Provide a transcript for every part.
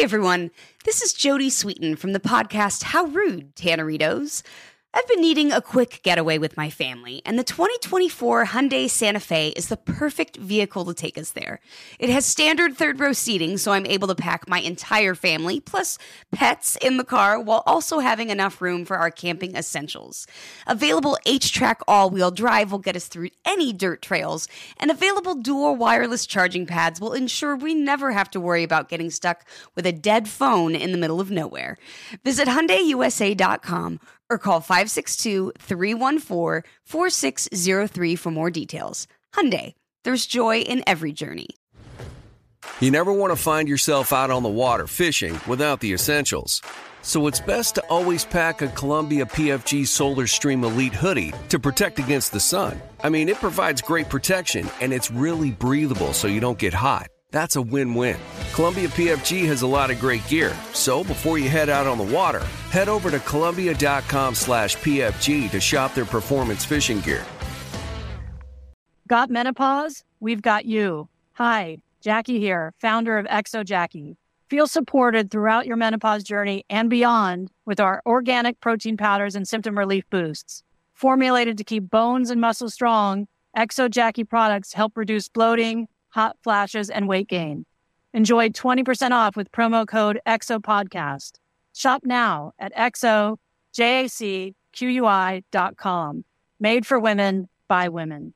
everyone, this is Jody Sweeten from the podcast How Rude, Tanneritos. I've been needing a quick getaway with my family, and the 2024 Hyundai Santa Fe is the perfect vehicle to take us there. It has standard third-row seating, so I'm able to pack my entire family, plus pets, in the car, while also having enough room for our camping essentials. Available H-Track all-wheel drive will get us through any dirt trails, and available dual wireless charging pads will ensure we never have to worry about getting stuck with a dead phone in the middle of nowhere. Visit HyundaiUSA.com or call 562-314-4603 for more details. Hyundai, there's joy in every journey. You never want to find yourself out on the water fishing without the essentials. So it's best to always pack a Columbia PFG Solar Stream Elite hoodie to protect against the sun. I mean, it provides great protection and it's really breathable so you don't get hot. That's a win-win. Columbia PFG has a lot of great gear. So before you head out on the water, head over to Columbia.com/PFG to shop their performance fishing gear. Got menopause? We've got you. Hi, Jackie here, founder of Exo Jackie. Feel supported throughout your menopause journey and beyond with our organic protein powders and symptom relief boosts. Formulated to keep bones and muscles strong, Exo Jackie products help reduce bloating, hot flashes, and weight gain. Enjoy 20% off with promo code EXOPODCAST. Shop now at exojacqui.com. Made for women, by women.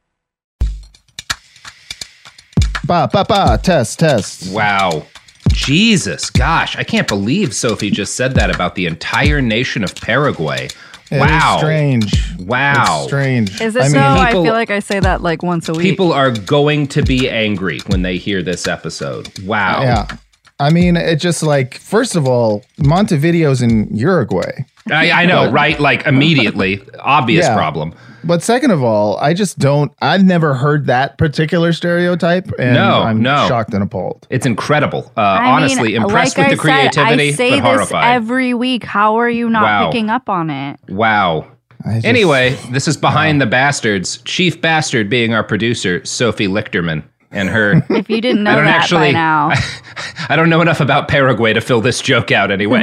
Test. Wow. Jesus, gosh, I can't believe Sophie just said that about the entire nation of Paraguay. Wow. It's strange. Wow. It's strange. Is it so? I feel like I say that like once a week. People are going to be angry when they hear this episode. Wow. Yeah. I mean, it just like, first of all, Montevideo's in Uruguay. I know, right? Like immediately. Obvious problem. But second of all, I've never heard that particular stereotype. And I'm shocked and appalled. It's incredible. Honestly, impressed with the creativity, I say but horrified. This every week. How are you not picking up on it? Wow. Anyway, this is Behind the Bastards. Chief Bastard being our producer, Sophie Lichterman. And her. If you didn't know that by now. I don't know enough about Paraguay to fill this joke out anyway.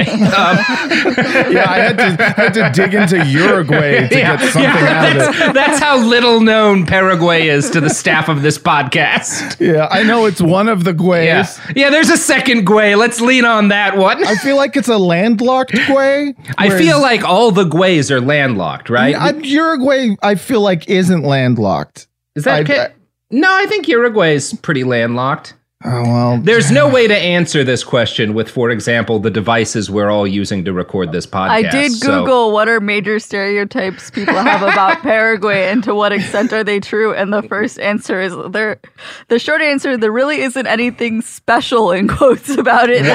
I had to dig into Uruguay to get something out of it. That's how little known Paraguay is to the staff of this podcast. Yeah, I know it's one of the Guays. Yeah, there's a second Guay. Let's lean on that one. I feel like it's a landlocked Guay. I feel like all the Guays are landlocked, right? Uruguay, I feel like, isn't landlocked. Is that okay? No, I think Uruguay's pretty landlocked. Oh, well. There's no way to answer this question with, for example, the devices we're all using to record this podcast. I did Google what are major stereotypes people have about Paraguay and to what extent are they true. And the first answer is the short answer, there really isn't anything special in quotes about it.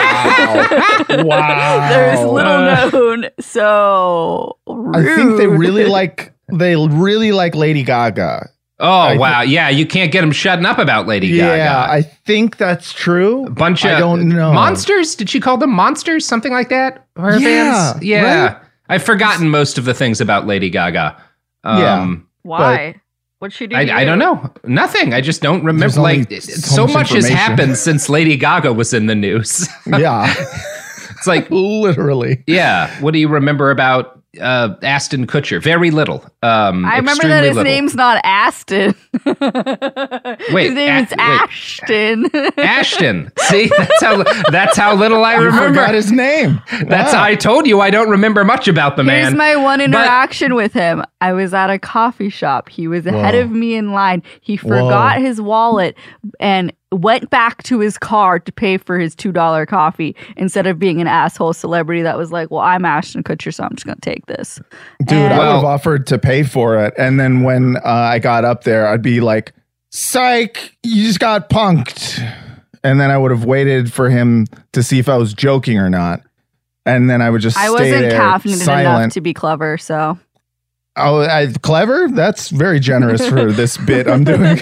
Wow. There's little known. So rude. I think they really like Lady Gaga. Oh, wow. Yeah, you can't get them shutting up about Lady Gaga. Yeah, I think that's true. A bunch of I don't know. Monsters? Did she call them monsters? Something like that? Her fans? Yeah. Right? I've forgotten most of the things about Lady Gaga. Why? What'd she do? I don't know. Nothing. I just don't remember. Like, so much has happened since Lady Gaga was in the news. Yeah. It's like literally. Yeah. What do you remember about Ashton Kutcher? Very little. I remember that his name's not Aston. Wait, his name is Ashton. Ashton. See, that's how little I remember. You forgot his name. That's how I told you I don't remember much about the man. Here's my one interaction with him. I was at a coffee shop. He was ahead of me in line. He forgot his wallet and went back to his car to pay for his $2 coffee instead of being an asshole celebrity that was like, well, I'm Ashton Kutcher, so I'm just going to take this. Dude, I would have offered to pay for it. And then when I got up there, I'd be like, psych, you just got punked. And then I would have waited for him to see if I was joking or not. And then I would just stay there, I wasn't caffeinated enough to be clever, so. Oh, clever? That's very generous for this bit I'm doing.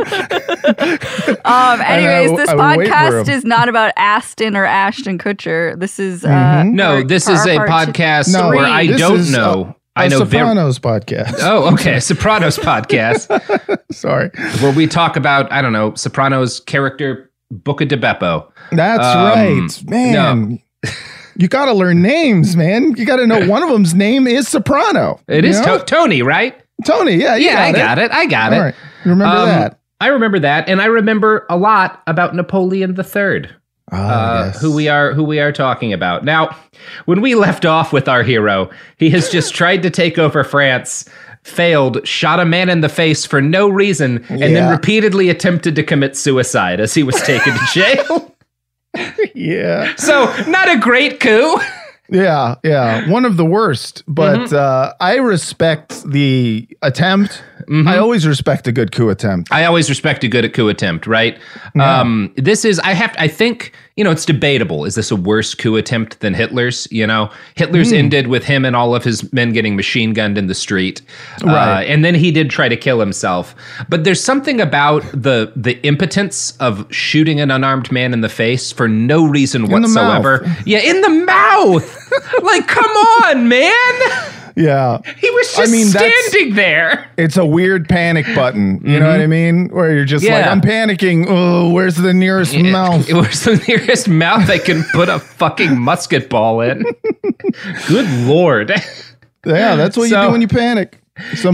Anyways, this podcast is not about Aston or Ashton Kutcher. This is this is a podcast where I don't know. I know Sopranos podcast. Oh, okay, Sopranos podcast. Sorry, where we talk about Sopranos character Book of DeBeppo. That's right, man. No. You got to learn names, man. You got to know one of them's name is Soprano. It is Tony, right? Tony, yeah. I got it. All right. Remember that. I remember that, and I remember a lot about Napoleon III. Yes. Who we are talking about. Now, when we left off with our hero, he has just tried to take over France, failed, shot a man in the face for no reason, and then repeatedly attempted to commit suicide as he was taken to jail. Yeah. So, not a great coup. Yeah. One of the worst, but I respect the attempt. I always respect a good coup attempt. I always respect a good coup attempt, right? Yeah. This is, I think, it's debatable. Is this a worse coup attempt than Hitler's? Hitler's ended with him and all of his men getting machine gunned in the street. Right. And then he did try to kill himself. But there's something about the impotence of shooting an unarmed man in the face for no reason whatsoever. In the mouth. Like, come on, man. Yeah. He was just standing there. It's a weird panic button. You know what I mean? Where you're just like, I'm panicking. Oh, where's the nearest mouth? Where's the nearest mouth I can put a fucking musket ball in? Good Lord. Yeah, that's what you do when you panic. Some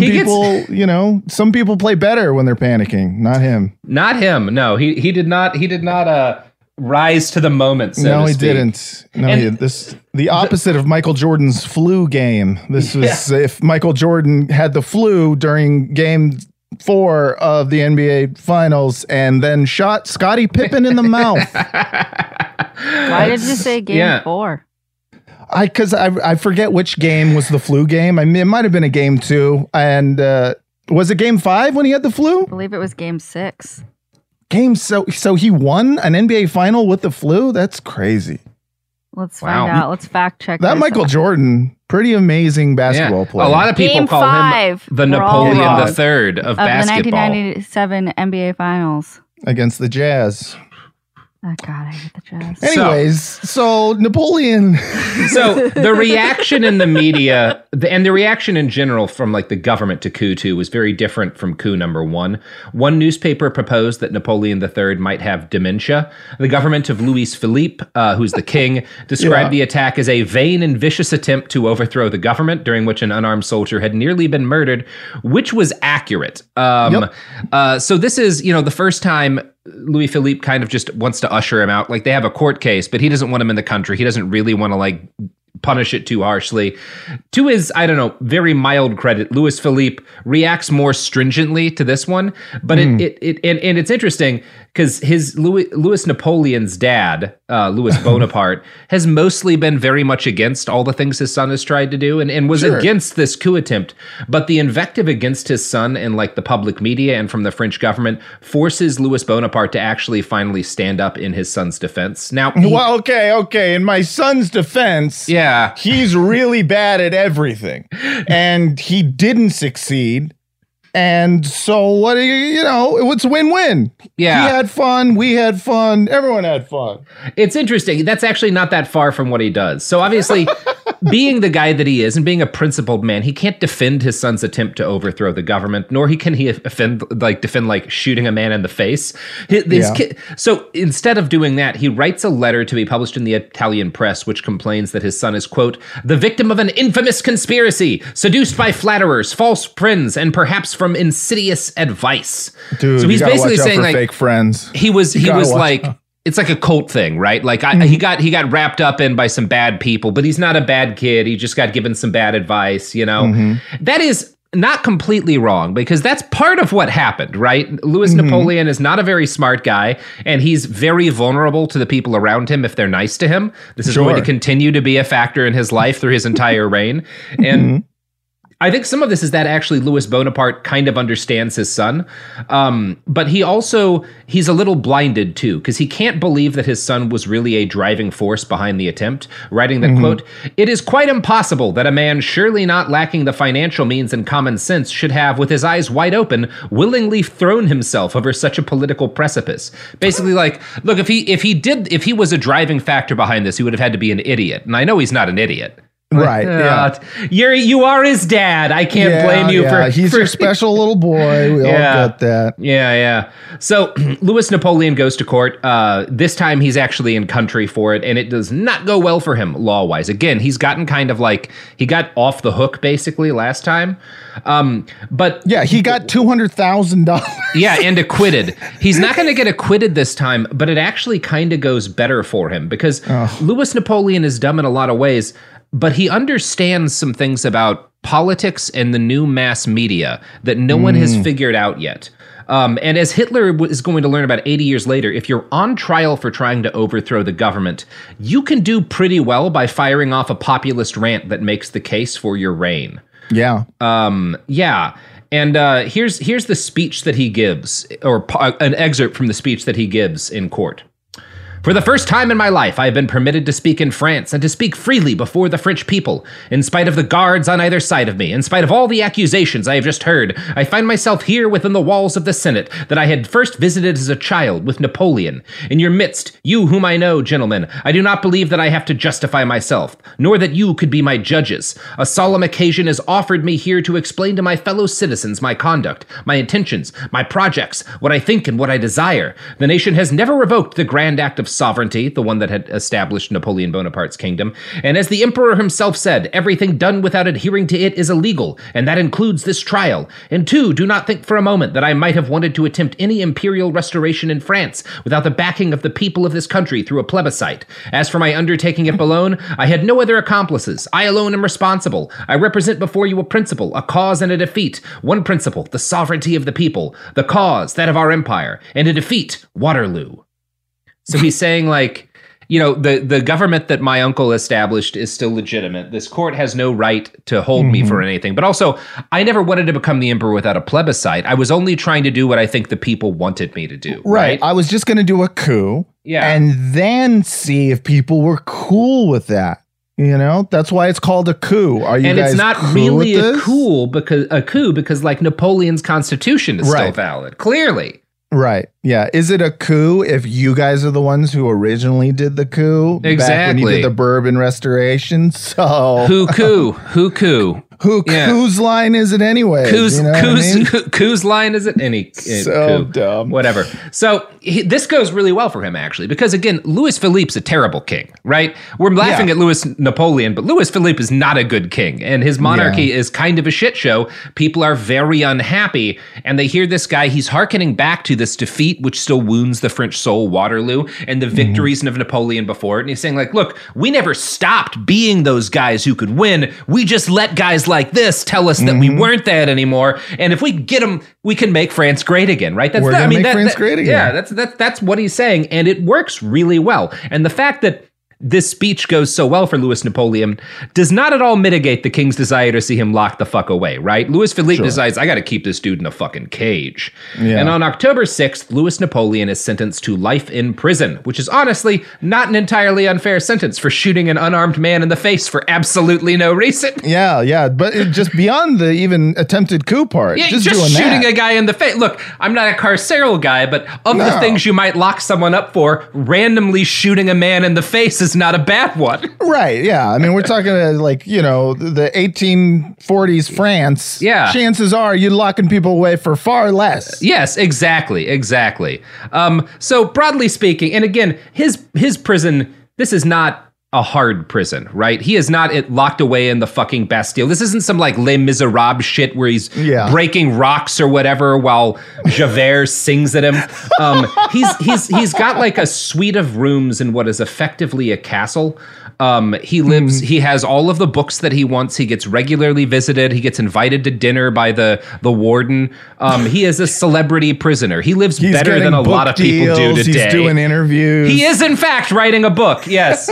people play better when they're panicking. Not him. Not him. No, he did not rise to the moment. So he didn't. No, the opposite of Michael Jordan's flu game. This was if Michael Jordan had the flu during Game 4 of the NBA Finals and then shot Scottie Pippen in the mouth. Why did you say Game 4? Because I forget which game was the flu game. I mean, it might have been a Game 2, and was it Game 5 when he had the flu? I believe it was Game 6. So he won an NBA final with the flu? That's crazy. Let's find out. Let's fact check that. Michael Jordan, pretty amazing basketball player. A lot of people call him the Napoleon III of basketball. The 1997 NBA Finals against the Jazz. Oh, God, I hate the Jazz. Anyways, so Napoleon. So the reaction in the media and the reaction in general from like the government to coup 2 was very different from coup number 1. One newspaper proposed that Napoleon III might have dementia. The government of Louis Philippe, who's the king, described the attack as a vain and vicious attempt to overthrow the government, during which an unarmed soldier had nearly been murdered, which was accurate. So this is, the first time Louis Philippe kind of just wants to usher him out. Like, they have a court case, but he doesn't want him in the country. He doesn't really want to punish it too harshly. To his, very mild credit, Louis Philippe reacts more stringently to this one. But it's interesting because Louis Napoleon's dad, Louis Bonaparte, has mostly been very much against all the things his son has tried to do and was against this coup attempt. But the invective against his son in the public media and from the French government forces Louis Bonaparte to actually finally stand up in his son's defense. Now, okay. In my son's defense, he's really bad at everything, and he didn't succeed. And so what do it's win-win. Yeah. He had fun. We had fun. Everyone had fun. It's interesting. That's actually not that far from what he does. So obviously, being the guy that he is and being a principled man, he can't defend his son's attempt to overthrow the government, nor can he defend shooting a man in the face. So instead of doing that, he writes a letter to be published in the Italian press, which complains that his son is, quote, the victim of an infamous conspiracy, seduced by flatterers, false friends, and perhaps from insidious advice. Dude, so he's basically saying fake friends. He was it's like a cult thing, right? He got wrapped up in by some bad people, but he's not a bad kid. He just got given some bad advice, That is not completely wrong, because that's part of what happened, right? Louis Napoleon is not a very smart guy, and he's very vulnerable to the people around him if they're nice to him. This is going to continue to be a factor in his life through his entire reign. And I think some of this is that actually Louis Bonaparte kind of understands his son, but he's a little blinded too, because he can't believe that his son was really a driving force behind the attempt, writing that, quote, it is quite impossible that a man surely not lacking the financial means and common sense should have, with his eyes wide open, willingly thrown himself over such a political precipice. Basically, look, if he was a driving factor behind this, he would have had to be an idiot. And I know he's not an idiot. Right. Yeah. You are his dad. I can't blame you for. He's your special little boy. We all get that. Yeah. So Louis Napoleon goes to court. This time he's actually in country for it, and it does not go well for him law-wise. Again, he's gotten kind of like he got off the hook basically last time. But yeah, he got $200,000. Yeah, and acquitted. He's not going to get acquitted this time, but it actually kind of goes better for him because Louis Napoleon is dumb in a lot of ways. But he understands some things about politics and the new mass media that no one has figured out yet. And as Hitler is going to learn about 80 years later, if you're on trial for trying to overthrow the government, you can do pretty well by firing off a populist rant that makes the case for your reign. Yeah. Yeah. And here's the speech that he gives, or an excerpt from the speech that he gives in court. For the first time in my life, I have been permitted to speak in France and to speak freely before the French people. In spite of the guards on either side of me, in spite of all the accusations I have just heard, I find myself here within the walls of the Senate that I had first visited as a child with Napoleon. In your midst, you whom I know, gentlemen, I do not believe that I have to justify myself, nor that you could be my judges. A solemn occasion is offered me here to explain to my fellow citizens my conduct, my intentions, my projects, what I think and what I desire. The nation has never revoked the grand act of sovereignty, the one that had established Napoleon Bonaparte's kingdom. And as the emperor himself said, everything done without adhering to it is illegal, and that includes this trial. And two, do not think for a moment that I might have wanted to attempt any imperial restoration in France without the backing of the people of this country through a plebiscite. As for my undertaking it alone, I had no other accomplices. I alone am responsible. I represent before you a principle, a cause and a defeat. One principle, the sovereignty of the people. The cause, that of our empire. And a defeat, Waterloo. So he's saying, like, you know, the government that my uncle established is still legitimate. This court has no right to hold me for anything. But also, I never wanted to become the emperor without a plebiscite. I was only trying to do what I think the people wanted me to do. Right. I was just going to do a coup. Yeah. And then see if people were cool with that. You know, that's why it's called a coup. Are you and guys it's not cool really with a this? coup because like Napoleon's constitution is still valid. Clearly. Right. Yeah. Is it a coup if you guys are the ones who originally did the coup? Exactly. Back when you did the Bourbon Restoration. So Who coup? whose line is it anyway? Whose line is it? Any so coup. Dumb. Whatever. So this goes really well for him, actually, because again, Louis Philippe's a terrible king, right? We're laughing at Louis Napoleon, but Louis Philippe is not a good king, and his monarchy is kind of a shit show. People are very unhappy, and they hear this guy. He's hearkening back to this defeat, which still wounds the French soul, Waterloo, and the victories of Napoleon before it. And he's saying, like, look, we never stopped being those guys who could win. We just let guys like this tell us that we weren't that anymore. And if we get them, we can make France great again, right? We're gonna make France great again. Yeah, that's what he's saying, and it works really well. And the fact that this speech goes so well for Louis Napoleon does not at all mitigate the king's desire to see him locked the fuck away, right? Louis Philippe decides, I got to keep this dude in a fucking cage. Yeah. And on October 6th, Louis Napoleon is sentenced to life in prison, which is honestly not an entirely unfair sentence for shooting an unarmed man in the face for absolutely no reason. Yeah, but just beyond the even attempted coup part. Yeah, just doing shooting that. a guy in the face. Look, I'm not a carceral guy, but of the things you might lock someone up for, randomly shooting a man in the face is not a bad one. Right, yeah. I mean, we're talking like, you know, the 1840s France. Yeah. Chances are you're locking people away for far less. Yes, exactly. So broadly speaking, and again, his prison, this is not a hard prison, right? He is not locked away in the fucking Bastille. This isn't some like Les Miserables shit where he's breaking rocks or whatever while Javert sings at him. He's got like a suite of rooms in what is effectively a castle. He lives, he has all of the books that he wants. He gets regularly visited. He gets invited to dinner by the warden. He is a celebrity prisoner. He lives better than a lot of people do today. He's doing interviews. He is in fact writing a book. Yes.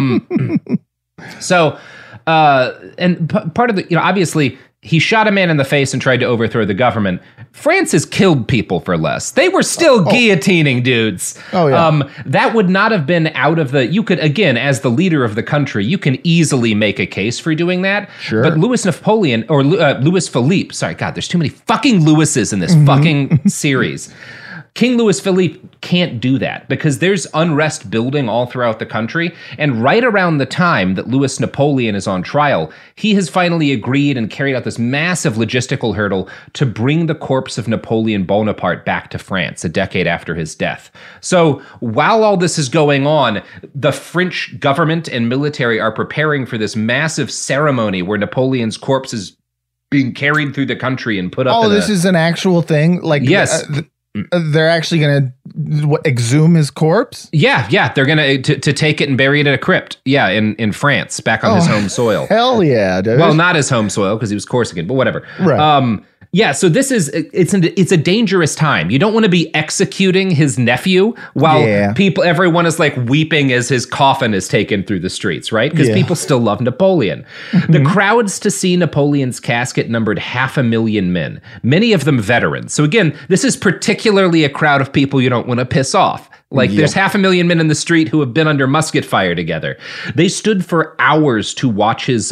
So, and part of the, you know, obviously he shot a man in the face and tried to overthrow the government. France has killed people for less. They were still guillotining dudes. Oh, yeah. That would not have been out of the, you could, again, as the leader of the country, you can easily make a case for doing that. Sure. But Louis Napoleon, or Louis Philippe, sorry, God, there's too many fucking Louises in this fucking series. King Louis Philippe can't do that because there's unrest building all throughout the country. And right around the time that Louis Napoleon is on trial, he has finally agreed and carried out this massive logistical hurdle to bring the corpse of Napoleon Bonaparte back to France a decade after his death. So while all this is going on, the French government and military are preparing for this massive ceremony where Napoleon's corpse is being carried through the country and put up. Oh, this is an actual thing? Like, yes. They're actually going to exhume his corpse? Yeah. They're going to take it and bury it in a crypt. Yeah, in France, back on his home soil. Hell yeah, dude. Well, not his home soil because he was Corsican, but whatever. Right. Yeah, so it's a dangerous time. You don't want to be executing his nephew while everyone is like weeping as his coffin is taken through the streets, right? Because people still love Napoleon. The crowds to see Napoleon's casket numbered 500,000 men, many of them veterans. So again, this is particularly a crowd of people you don't want to piss off. Like there's 500,000 men in the street who have been under musket fire together. They stood for hours to watch his,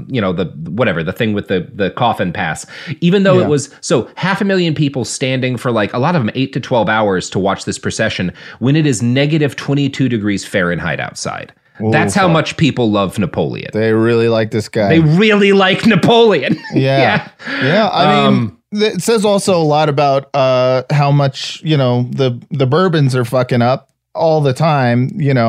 the thing with the coffin pass. Even though it was, 500,000 people standing for like a lot of them 8 to 12 hours to watch this procession when it is negative 22 degrees Fahrenheit outside. That's how much people love Napoleon. They really like this guy. They really like Napoleon. Yeah. I mean, it says also a lot about how much, the Bourbons are fucking up all the time,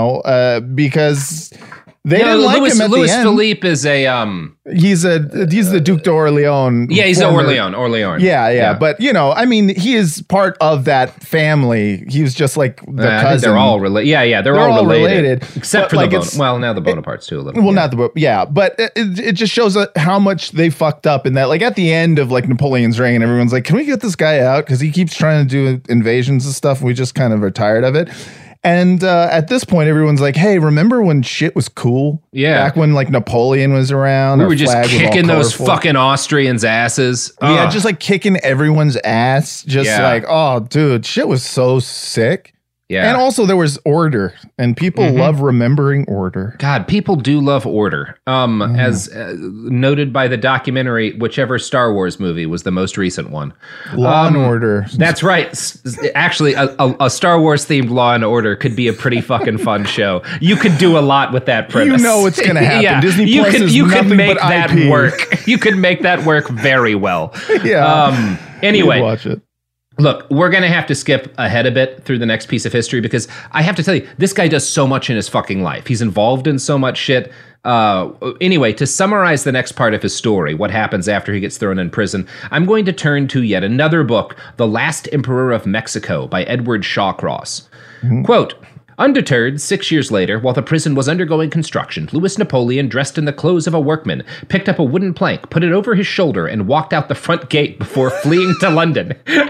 because they didn't like him at Louis the end. Philippe is he's the Duc d'Orléans. Yeah, he's Orléans. Yeah. But, he is part of that family. He was just like the cousin. I think they're all related. Yeah, they're all related. Except for now the Bonapartes too a little. Well, not the but it just shows how much they fucked up in that. Like at the end of like Napoleon's reign, everyone's like, can we get this guy out? Because he keeps trying to do invasions and stuff. And we just kind of are tired of it. And at this point, everyone's like, hey, remember when shit was cool? Yeah. Back when like Napoleon was around. We were just kicking those fucking Austrians' asses. Yeah, just like kicking everyone's ass. Just like, oh, dude, shit was so sick. Yeah. And also there was order, and people love remembering order. God, people do love order. As noted by the documentary, whichever Star Wars movie was the most recent one. Law and Order. That's right. Actually, a Star Wars themed Law and Order could be a pretty fucking fun show. You could do a lot with that premise. You know what's going to happen. Yeah. Disney Plus is nothing make but that IP. work. You could make that work very well. Yeah. Anyway. Watch it. Look, we're going to have to skip ahead a bit through the next piece of history because I have to tell you, this guy does so much in his fucking life. He's involved in so much shit. Anyway, to summarize the next part of his story, what happens after he gets thrown in prison, I'm going to turn to yet another book, The Last Emperor of Mexico by Edward Shawcross. Quote, undeterred, 6 years later, while the prison was undergoing construction, Louis Napoleon, dressed in the clothes of a workman, picked up a wooden plank, put it over his shoulder, and walked out the front gate before fleeing to London.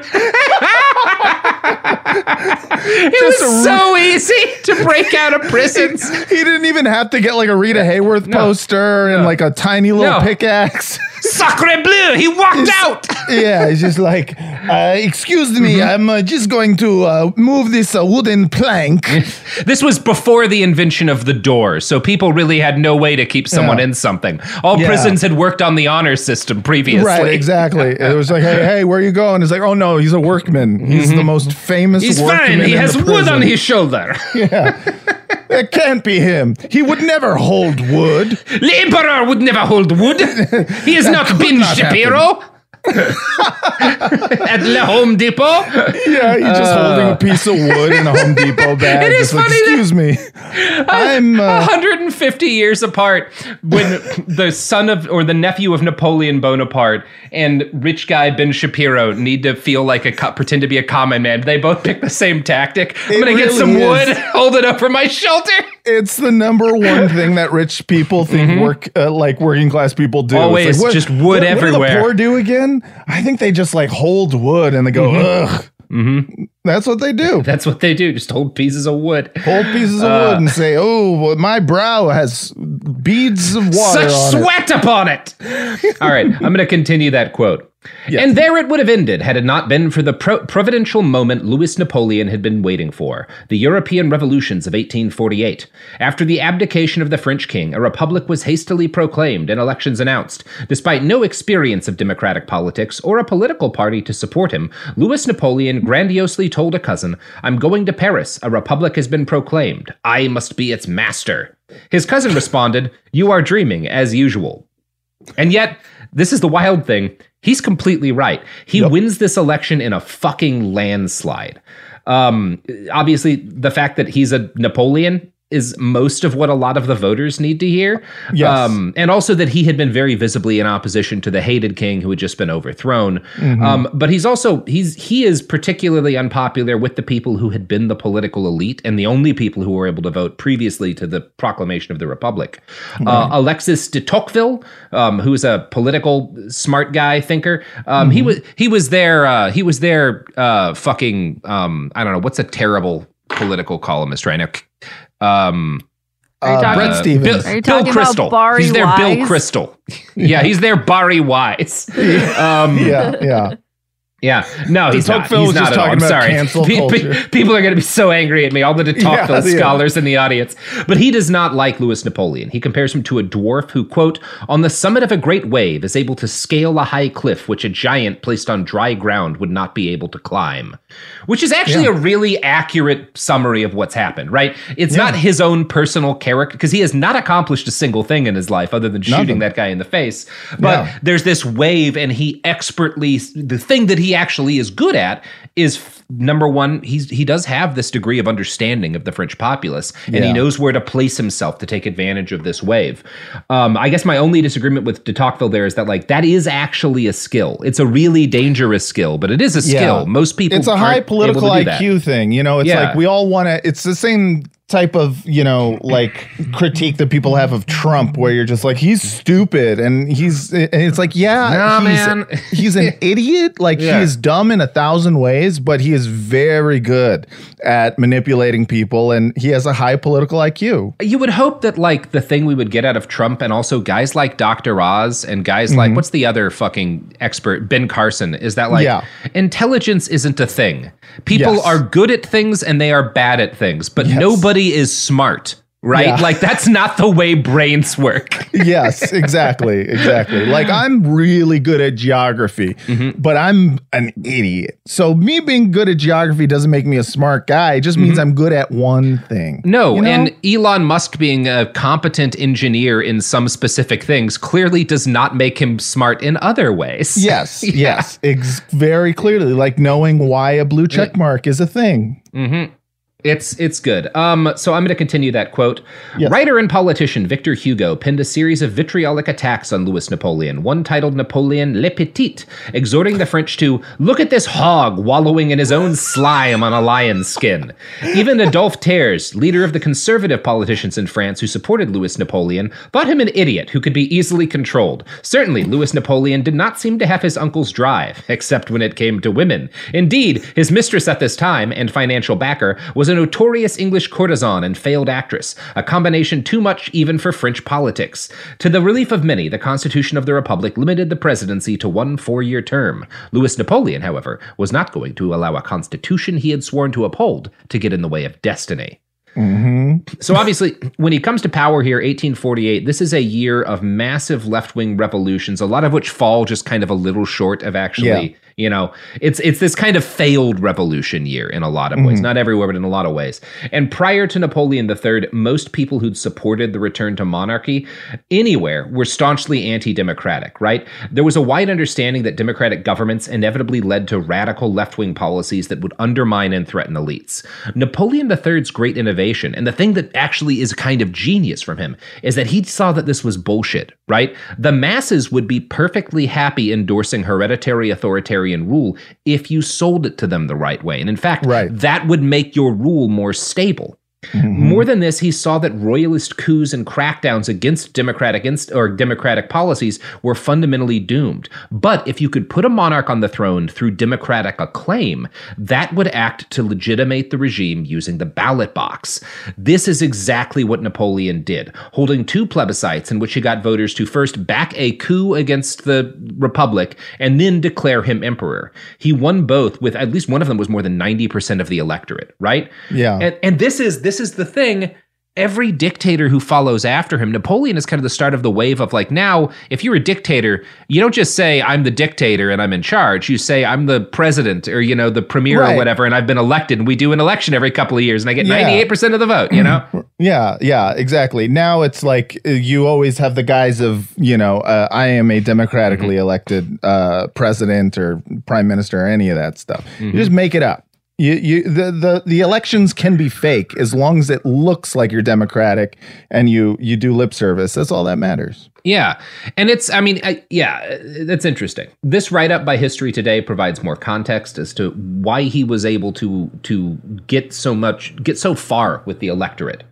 It was so easy to break out of prisons. He didn't even have to get like a Rita Hayworth poster and like a tiny little pickaxe. Sacre bleu! He walked out! Yeah, he's just like, excuse me, I'm just going to move this wooden plank. This was before the invention of the door, so people really had no way to keep someone in something. All prisons had worked on the honor system previously. Right, exactly. It was like, hey, where are you going? It's like, oh no, he's a workman. He's the most famous workman. He's fine. He has wood on his shoulder. Yeah. It can't be him. He would never hold wood. The Emperor would never hold wood. He has not been Shapiro. At the Home Depot. Yeah, he's just holding a piece of wood in a Home Depot bag. It is funny. Like, excuse me. I'm 150 years apart when the son of or the nephew of Napoleon Bonaparte and rich guy Ben Shapiro need to feel like pretend to be a common man. They both pick the same tactic. I'm going to get some wood, hold it up for my shelter. It's the number one thing that rich people think working class people do. Always like, just wood everywhere. What do the poor do again? I think they just like hold wood and they go, ugh. That's what they do. That's what they do. Just hold pieces of wood. Hold pieces of wood and say, oh, my brow has beads of water such on sweat it. upon it. All right. I'm going to continue that quote. Yes. And there it would have ended had it not been for the providential moment Louis Napoleon had been waiting for, the European revolutions of 1848. After the abdication of the French king, a republic was hastily proclaimed and elections announced. Despite no experience of democratic politics or a political party to support him, Louis Napoleon grandiosely told a cousin, "I'm going to Paris. A republic has been proclaimed. I must be its master." His cousin responded, "You are dreaming, as usual." And yet, this is the wild thing. He's completely right. He wins this election in a fucking landslide. Obviously, the fact that he's a Napoleon is most of what a lot of the voters need to hear. Yes. And also that he had been very visibly in opposition to the hated king who had just been overthrown. But he is particularly unpopular with the people who had been the political elite and the only people who were able to vote previously to the proclamation of the Republic. Alexis de Tocqueville, who is a political smart guy thinker, he was there fucking I don't know, what's a terrible political columnist right now? Brett Stevens. Bill Crystal. Barry he's there, Wise? Bill Crystal. Yeah, he's there, Barry Wise. Yeah. No, he's not. Tocqueville He's was not just at all. talking I'm about sorry. cancel culture. People are going to be so angry at me, all the de Tocqueville Yeah. scholars in the audience. But he does not like Louis Napoleon. He compares him to a dwarf who, quote, on the summit of a great wave is able to scale a high cliff which a giant placed on dry ground would not be able to climb. Which is actually a really accurate summary of what's happened, right? It's not his own personal character, because he has not accomplished a single thing in his life other than shooting that guy in the face. But there's this wave, and he expertly, the thing that he actually is good at is, number one, he does have this degree of understanding of the French populace, and he knows where to place himself to take advantage of this wave. I guess my only disagreement with de Tocqueville there is that, like, that is actually a skill. It's a really dangerous skill, but it is a skill. Most people It's a high political IQ thing. You know, it's like we all want to, it's the same type of, you know, like critique that people have of Trump, where you're just like, he's stupid, and it's like, he's an idiot. Like, he is dumb in 1,000 ways, but he is very good at manipulating people, and he has a high political IQ. You would hope that, like, the thing we would get out of Trump, and also guys like Dr. Oz and guys like, what's the other fucking expert, Ben Carson, is that, like, intelligence isn't a thing. People are good at things and they are bad at things, but nobody is smart. Right? Yeah. Like, that's not the way brains work. Yes, exactly. Like, I'm really good at geography, but I'm an idiot. So me being good at geography doesn't make me a smart guy. It just means I'm good at one thing. No, you know? And Elon Musk being a competent engineer in some specific things clearly does not make him smart in other ways. Yes, very clearly. Like knowing why a blue check mark is a thing. It's good. So I'm going to continue that quote. Yes. Writer and politician Victor Hugo penned a series of vitriolic attacks on Louis Napoleon, one titled Napoleon Le Petit, exhorting the French to look at this hog wallowing in his own slime on a lion's skin. Even Adolphe Thiers, leader of the conservative politicians in France who supported Louis Napoleon, thought him an idiot who could be easily controlled. Certainly, Louis Napoleon did not seem to have his uncle's drive, except when it came to women. Indeed, his mistress at this time, and financial backer, was a notorious English courtesan and failed actress, a combination too much even for French politics. To the relief of many, the Constitution of the Republic limited the presidency to 1 4-year term. Louis Napoleon, however, was not going to allow a constitution he had sworn to uphold to get in the way of destiny. So obviously, when he comes to power here, 1848, this is a year of massive left-wing revolutions, a lot of which fall just kind of a little short of actually, you know, it's this kind of failed revolution year in a lot of ways, not everywhere, but in a lot of ways. And prior to Napoleon III, most people who'd supported the return to monarchy anywhere were staunchly anti-democratic, right? There was a wide understanding that democratic governments inevitably led to radical left-wing policies that would undermine and threaten elites. Napoleon III's great innovation, and the thing that actually is kind of genius from him, is that he saw that this was bullshit, right? The masses would be perfectly happy endorsing hereditary authoritarian rule if you sold it to them the right way. And in fact, that would make your rule more stable. More than this, he saw that royalist coups and crackdowns against democratic policies were fundamentally doomed. But if you could put a monarch on the throne through democratic acclaim, that would act to legitimate the regime using the ballot box. This is exactly what Napoleon did, holding 2 plebiscites in which he got voters to first back a coup against the Republic and then declare him emperor. He won both, with at least one of them was more than 90% of the electorate, right? Yeah. And this is the thing. Every dictator who follows after him, Napoleon is kind of the start of the wave of like, now, if you're a dictator, you don't just say, I'm the dictator and I'm in charge. You say, I'm the president or, the premier or whatever, and I've been elected. And we do an election every couple of years and I get 98% of the vote, Yeah, exactly. Now it's like you always have the guise of, I am a democratically elected president or prime minister or any of that stuff. You just make it up. The elections can be fake as long as it looks like you're democratic and you do lip service. That's all that matters. Yeah. And that's interesting. This write-up by History Today provides more context as to why he was able to get so far with the electorate.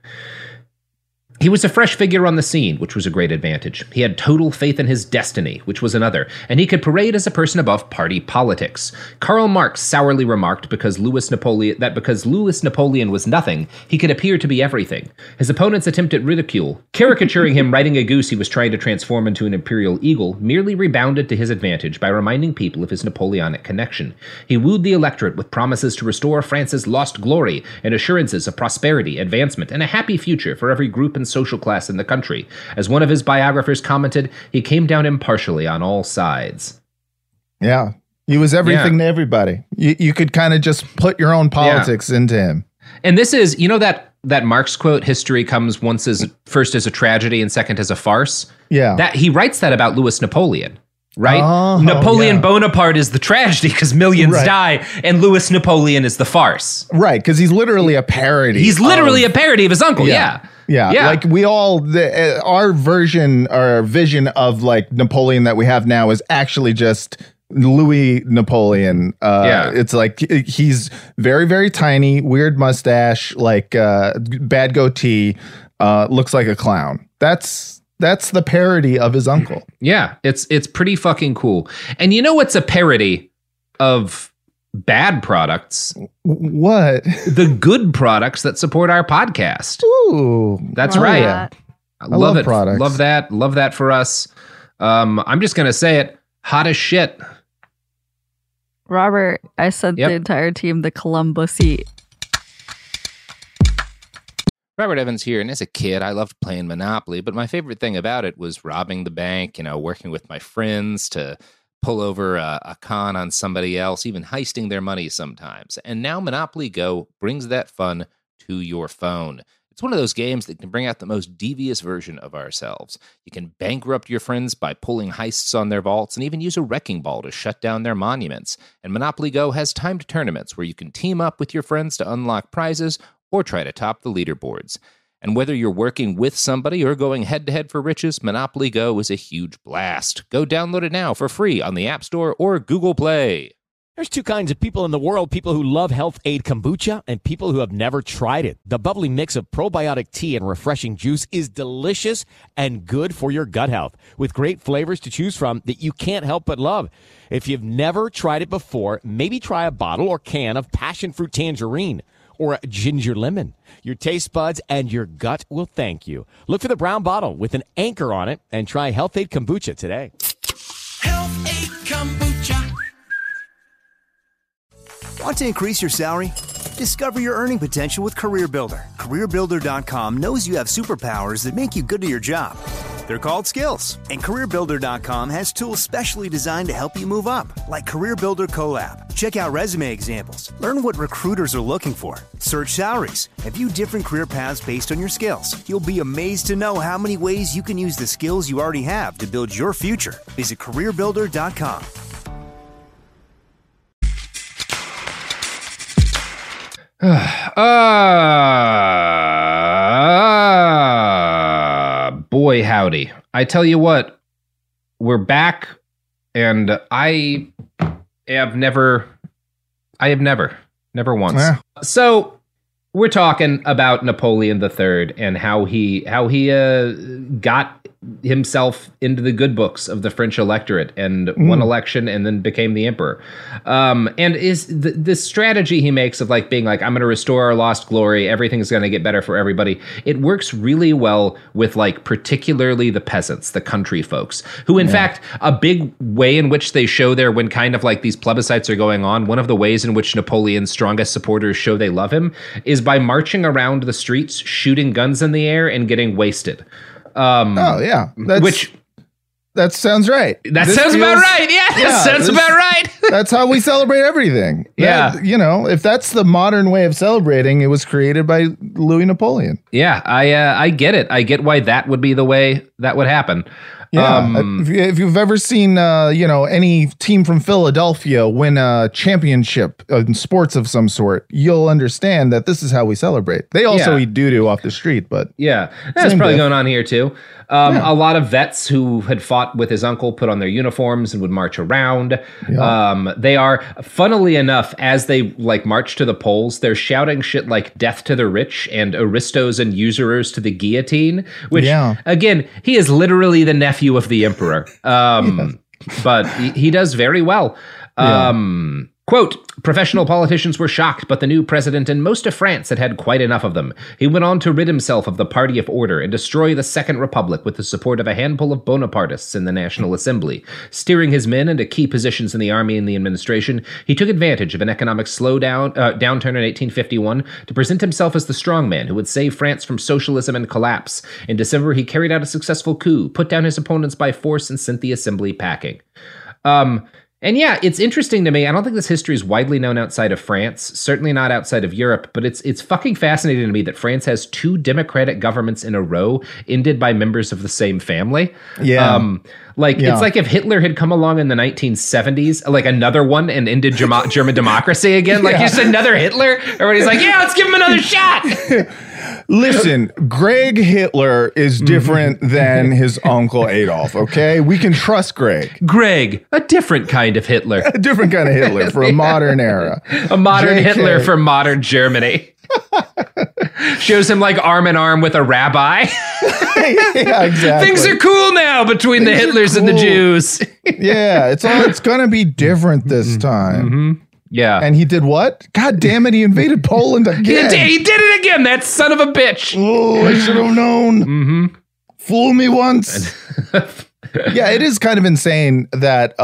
He was a fresh figure on the scene, which was a great advantage. He had total faith in his destiny, which was another, and he could parade as a person above party politics. Karl Marx sourly remarked because Louis Napoleon was nothing, he could appear to be everything. His opponents attempted ridicule, caricaturing him riding a goose he was trying to transform into an imperial eagle, merely rebounded to his advantage by reminding people of his Napoleonic connection. He wooed the electorate with promises to restore France's lost glory and assurances of prosperity, advancement, and a happy future for every group and social class in the country. As one of his biographers commented, he came down impartially on all sides. Yeah, he was everything to everybody. You could kind of just put your own politics into him. And this is, that Marx quote, history comes first as a tragedy and second as a farce. Yeah. That he writes that about Louis Napoleon. Right? Napoleon Bonaparte is the tragedy because millions die, and Louis Napoleon is the farce. Right, because he's literally a parody. He's literally a parody of his uncle, Yeah. Like we all, our version or vision of like Napoleon that we have now is actually just Louis Napoleon. It's like he's very, very tiny, weird mustache, like bad goatee, looks like a clown. That's the parody of his uncle. Yeah, it's pretty fucking cool. And you know what's a parody of bad products? What? The good products that support our podcast. Ooh. That's right. Yeah. I love it. Products. Love that. Love that for us. I'm just going to say it. Hot as shit. Robert, I sent the entire team the Columbo seat. Robert Evans here, and as a kid, I loved playing Monopoly, but my favorite thing about it was robbing the bank, working with my friends to pull over a con on somebody else, even heisting their money sometimes. And now Monopoly Go brings that fun to your phone. It's one of those games that can bring out the most devious version of ourselves. You can bankrupt your friends by pulling heists on their vaults and even use a wrecking ball to shut down their monuments. And Monopoly Go has timed tournaments where you can team up with your friends to unlock prizes or try to top the leaderboards. And whether you're working with somebody or going head-to-head for riches, Monopoly Go is a huge blast. Go download it now for free on the App Store or Google Play. There's two kinds of people in the world, people who love Health Aid Kombucha and people who have never tried it. The bubbly mix of probiotic tea and refreshing juice is delicious and good for your gut health, with great flavors to choose from that you can't help but love. If you've never tried it before, maybe try a bottle or can of passion fruit tangerine or a ginger lemon. Your taste buds and your gut will thank you. Look for the brown bottle with an anchor on it and try Health Aid Kombucha today. Health Aid Kombucha. Want to increase your salary? Discover your earning potential with CareerBuilder. CareerBuilder.com knows you have superpowers that make you good at your job. They're called skills. And CareerBuilder.com has tools specially designed to help you move up, like CareerBuilder Collab. Check out resume examples. Learn what recruiters are looking for. Search salaries. And view different career paths based on your skills. You'll be amazed to know how many ways you can use the skills you already have to build your future. Visit CareerBuilder.com. Boy, howdy. I tell you what, we're back, and I have never once. Yeah. So, we're talking about Napoleon III and how he got himself into the good books of the French electorate and won election and then became the emperor. And is this strategy he makes of like being like, I'm going to restore our lost glory. Everything's going to get better for everybody. It works really well with like particularly the peasants, the country folks, who in fact, a big way in which they show their, when kind of like these plebiscites are going on, one of the ways in which Napoleon's strongest supporters show they love him is by marching around the streets, shooting guns in the air and getting wasted. That sounds right. That sounds about right. Yeah, sounds about right. That's how we celebrate everything. If that's the modern way of celebrating, it was created by Louis Napoleon. Yeah, I get it. I get why that would be the way that would happen. Yeah, if you've ever seen, any team from Philadelphia win a championship in sports of some sort, you'll understand that this is how we celebrate. They also eat doo-doo off the street, but that's probably going on here too. A lot of vets who had fought with his uncle put on their uniforms and would march around. Yeah. They are, funnily enough, as they like march to the polls, they're shouting shit like "death to the rich" and "aristos and usurers to the guillotine," which, again, he is literally the nephew of the emperor. But he does very well. Quote, professional politicians were shocked, but the new president and most of France had quite enough of them. He went on to rid himself of the party of order and destroy the Second Republic with the support of a handful of Bonapartists in the National Assembly. Steering his men into key positions in the army and the administration, he took advantage of an economic downturn in 1851 to present himself as the strongman who would save France from socialism and collapse. In December, he carried out a successful coup, put down his opponents by force, and sent the assembly packing. And yeah, it's interesting to me. I don't think this history is widely known outside of France, certainly not outside of Europe, but it's fucking fascinating to me that France has 2 democratic governments in a row ended by members of the same family. Yeah. It's like if Hitler had come along in the 1970s, like another one, and ended German democracy again. Like just another Hitler. Everybody's like, yeah, let's give him another shot. Listen, Greg Hitler is different than his uncle Adolf, okay? We can trust Greg. Greg, a different kind of Hitler. A different kind of Hitler for a modern era. A modern Hitler for modern Germany. Shows him like arm in arm with a rabbi. Yeah, exactly. Things are cool now between the Hitlers and the Jews. Yeah, it's gonna be different this time. Mm-hmm. Yeah. And he did what? God damn it, he invaded Poland again. He did it again, that son of a bitch. Oh, I should have known. Mm-hmm. Fool me once. Yeah, it is kind of insane that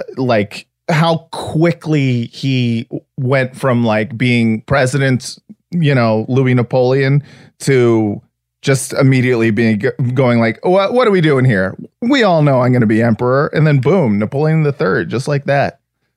how quickly he went from like being president, Louis Napoleon, to just immediately going like, what are we doing here? We all know I'm going to be emperor. And then boom, Napoleon III, just like that.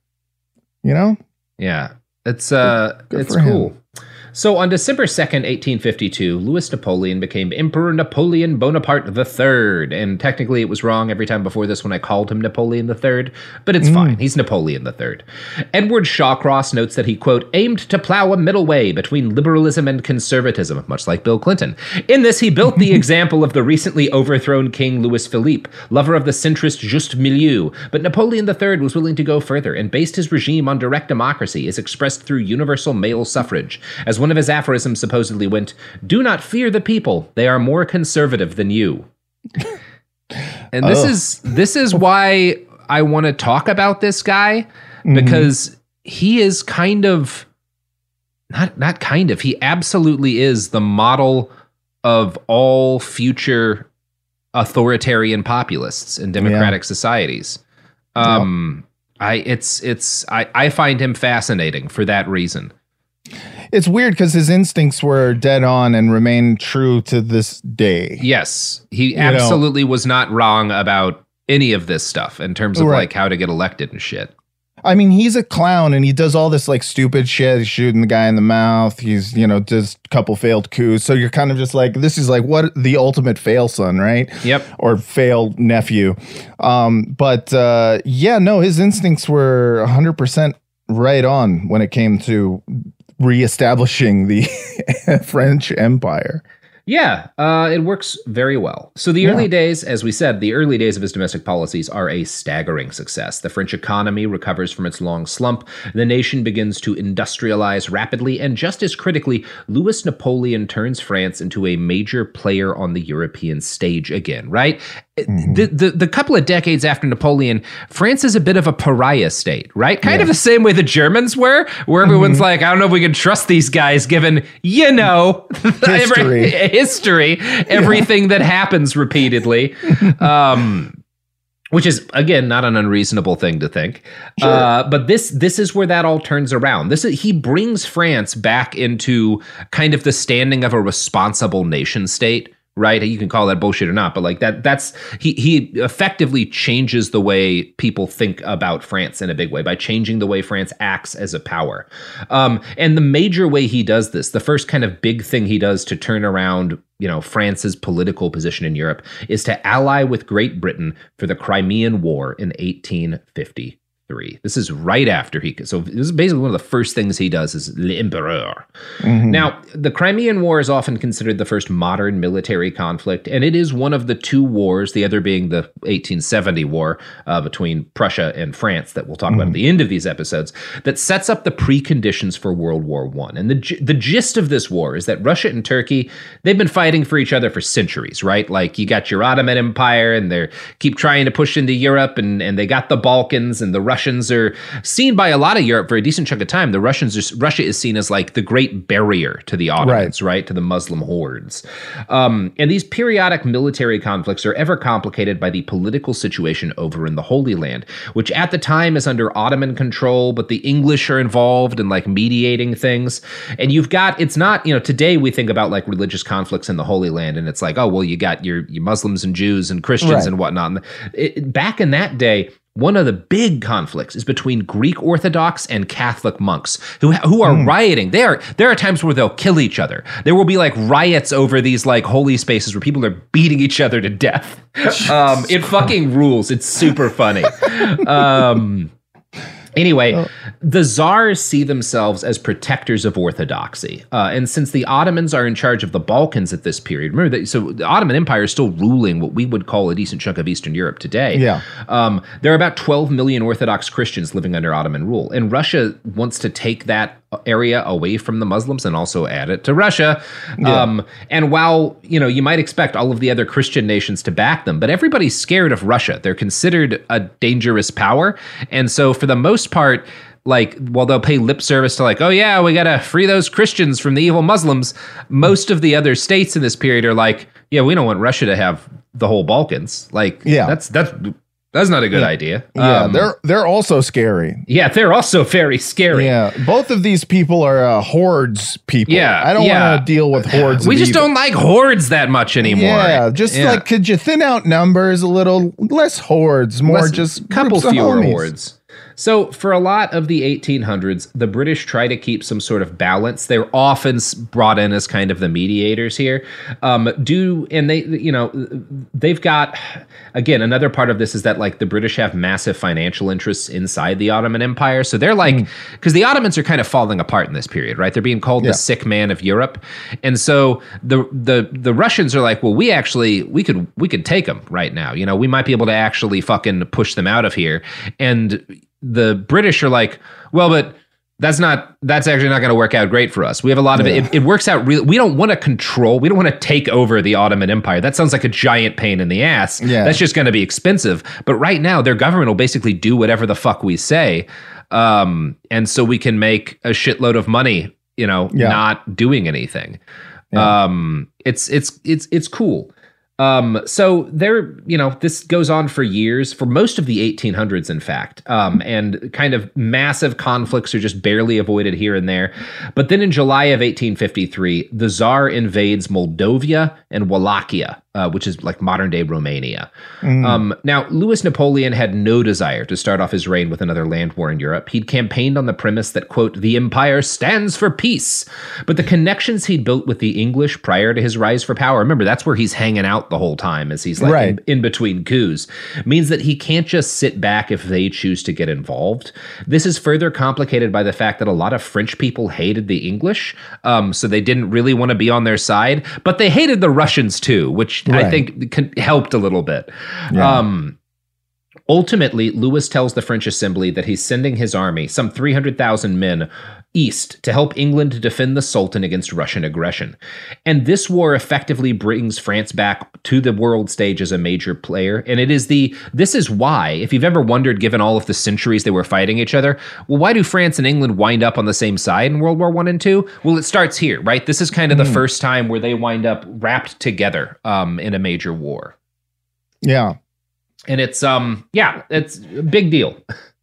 Yeah, it's cool. Him. So on December 2nd, 1852, Louis Napoleon became Emperor Napoleon Bonaparte III. And technically it was wrong every time before this when I called him Napoleon III, but it's fine. He's Napoleon III. Edward Shawcross notes that he, quote, aimed to plow a middle way between liberalism and conservatism, much like Bill Clinton. In this, he built the example of the recently overthrown King Louis Philippe, lover of the centrist juste milieu. But Napoleon III was willing to go further and based his regime on direct democracy as expressed through universal male suffrage. As one of his aphorisms supposedly went, "Do not fear the people; they are more conservative than you." And this is why I want to talk about this guy, because he is kind of not kind of, he absolutely is the model of all future authoritarian populists in democratic societies. I find him fascinating for that reason. It's weird because his instincts were dead on and remain true to this day. Yes, he absolutely was not wrong about any of this stuff in terms of like how to get elected and shit. I mean, he's a clown and he does all this like stupid shit. He's shooting the guy in the mouth. He's, does a couple failed coups. So you're kind of just like, this is like what the ultimate fail son, right? Yep. Or fail nephew. His instincts were 100% right on when it came to reestablishing the French Empire. Yeah, it works very well. So the early days, as we said, the early days of his domestic policies are a staggering success. The French economy recovers from its long slump. The nation begins to industrialize rapidly. And just as critically, Louis Napoleon turns France into a major player on the European stage again, right? The couple of decades after Napoleon, France is a bit of a pariah state, right? Kind of the same way the Germans were, where everyone's like, I don't know if we can trust these guys given, history, everything that happens repeatedly. Which is, again, not an unreasonable thing to think. Sure. But this is where that all turns around. He brings France back into kind of the standing of a responsible nation state. Right? You can call that bullshit or not, but like he effectively changes the way people think about France in a big way by changing the way France acts as a power. And the major way he does this, the first kind of big thing he does to turn around, France's political position in Europe, is to ally with Great Britain for the Crimean War in 1853. This is right after so this is basically one of the first things he does is l'Empereur. Now, the Crimean War is often considered the first modern military conflict, and it is one of the two wars, the other being the 1870 war between Prussia and France that we'll talk about at the end of these episodes, that sets up the preconditions for World War I. And the gist of this war is that Russia and Turkey, they've been fighting for each other for centuries, right? Like you got your Ottoman Empire, and they keep trying to push into Europe, and they got the Balkans, and the Russians are seen by a lot of Europe for a decent chunk of time. Russia is seen as like the great barrier to the Ottomans, right? To the Muslim hordes. And these periodic military conflicts are ever complicated by the political situation over in the Holy Land, which at the time is under Ottoman control, but the English are involved in like mediating things. And it's not, today we think about like religious conflicts in the Holy Land, and it's like, oh, well, you got your Muslims and Jews and Christians and whatnot. Back in that day, one of the big conflicts is between Greek Orthodox and Catholic monks who are rioting. There are times where they'll kill each other. There will be like riots over these like holy spaces where people are beating each other to death. It fucking rules. It's super funny. Anyway, the Tsars see themselves as protectors of orthodoxy. And since the Ottomans are in charge of the Balkans at this period, remember so the Ottoman Empire is still ruling what we would call a decent chunk of Eastern Europe today. Yeah. There are about 12 million Orthodox Christians living under Ottoman rule. And Russia wants to take that area away from the Muslims and also add it to Russia. Yeah. And while, you might expect all of the other Christian nations to back them, but everybody's scared of Russia. They're considered a dangerous power. And so for the most part, like, while they'll pay lip service to like, oh yeah, we got to free those Christians from the evil Muslims, most of the other states in this period are like, yeah, we don't want Russia to have the whole Balkans. Like, that's not a good idea. Yeah, they're also scary. Yeah, they're also very scary. Yeah, both of these people are hordes people. Yeah, I don't want to deal with hordes. We just don't like hordes that much anymore. Yeah, like, could you thin out numbers a little? Less hordes, more just couple fewer homies. hordes. So for a lot of the 1800s, the British try to keep some sort of balance. They're often brought in as kind of the mediators here. They've got, again, another part of this is that like the British have massive financial interests inside the Ottoman Empire. So they're like, because the Ottomans are kind of falling apart in this period, right? They're being called the sick man of Europe. And so the Russians are like, well, we could take them right now. We might be able to actually fucking push them out of here. And the British are like, well, but that's actually not going to work out great for us. We have a lot of it. It works out really. We don't want to take over the Ottoman Empire. That sounds like a giant pain in the ass. Yeah. That's just going to be expensive. But right now, their government will basically do whatever the fuck we say. And so we can make a shitload of money, not doing anything. Yeah. It's cool. So this goes on for years, for most of the 1800s, in fact, and kind of massive conflicts are just barely avoided here and there. But then in July of 1853, the Tsar invades Moldavia and Wallachia, which is like modern day Romania. Now, Louis Napoleon had no desire to start off his reign with another land war in Europe. He'd campaigned on the premise that, quote, the empire stands for peace. But the connections he'd built with the English prior to his rise for power, remember, that's where he's hanging out the whole time as he's like in between coups, means that he can't just sit back if they choose to get involved. This is further complicated by the fact that a lot of French people hated the English, so they didn't really want to be on their side, but they hated the Russians too, which I think helped a little bit. Yeah. Ultimately, Louis tells the French Assembly that he's sending his army, some 300,000 men, east to help England defend the Sultan against Russian aggression. And this war effectively brings France back to the world stage as a major player. And this is why, if you've ever wondered, given all of the centuries they were fighting each other, well, why do France and England wind up on the same side in World War I and II? Well, it starts here, right? This is kind of the first time where they wind up wrapped together in a major war. Yeah. And it's it's a big deal.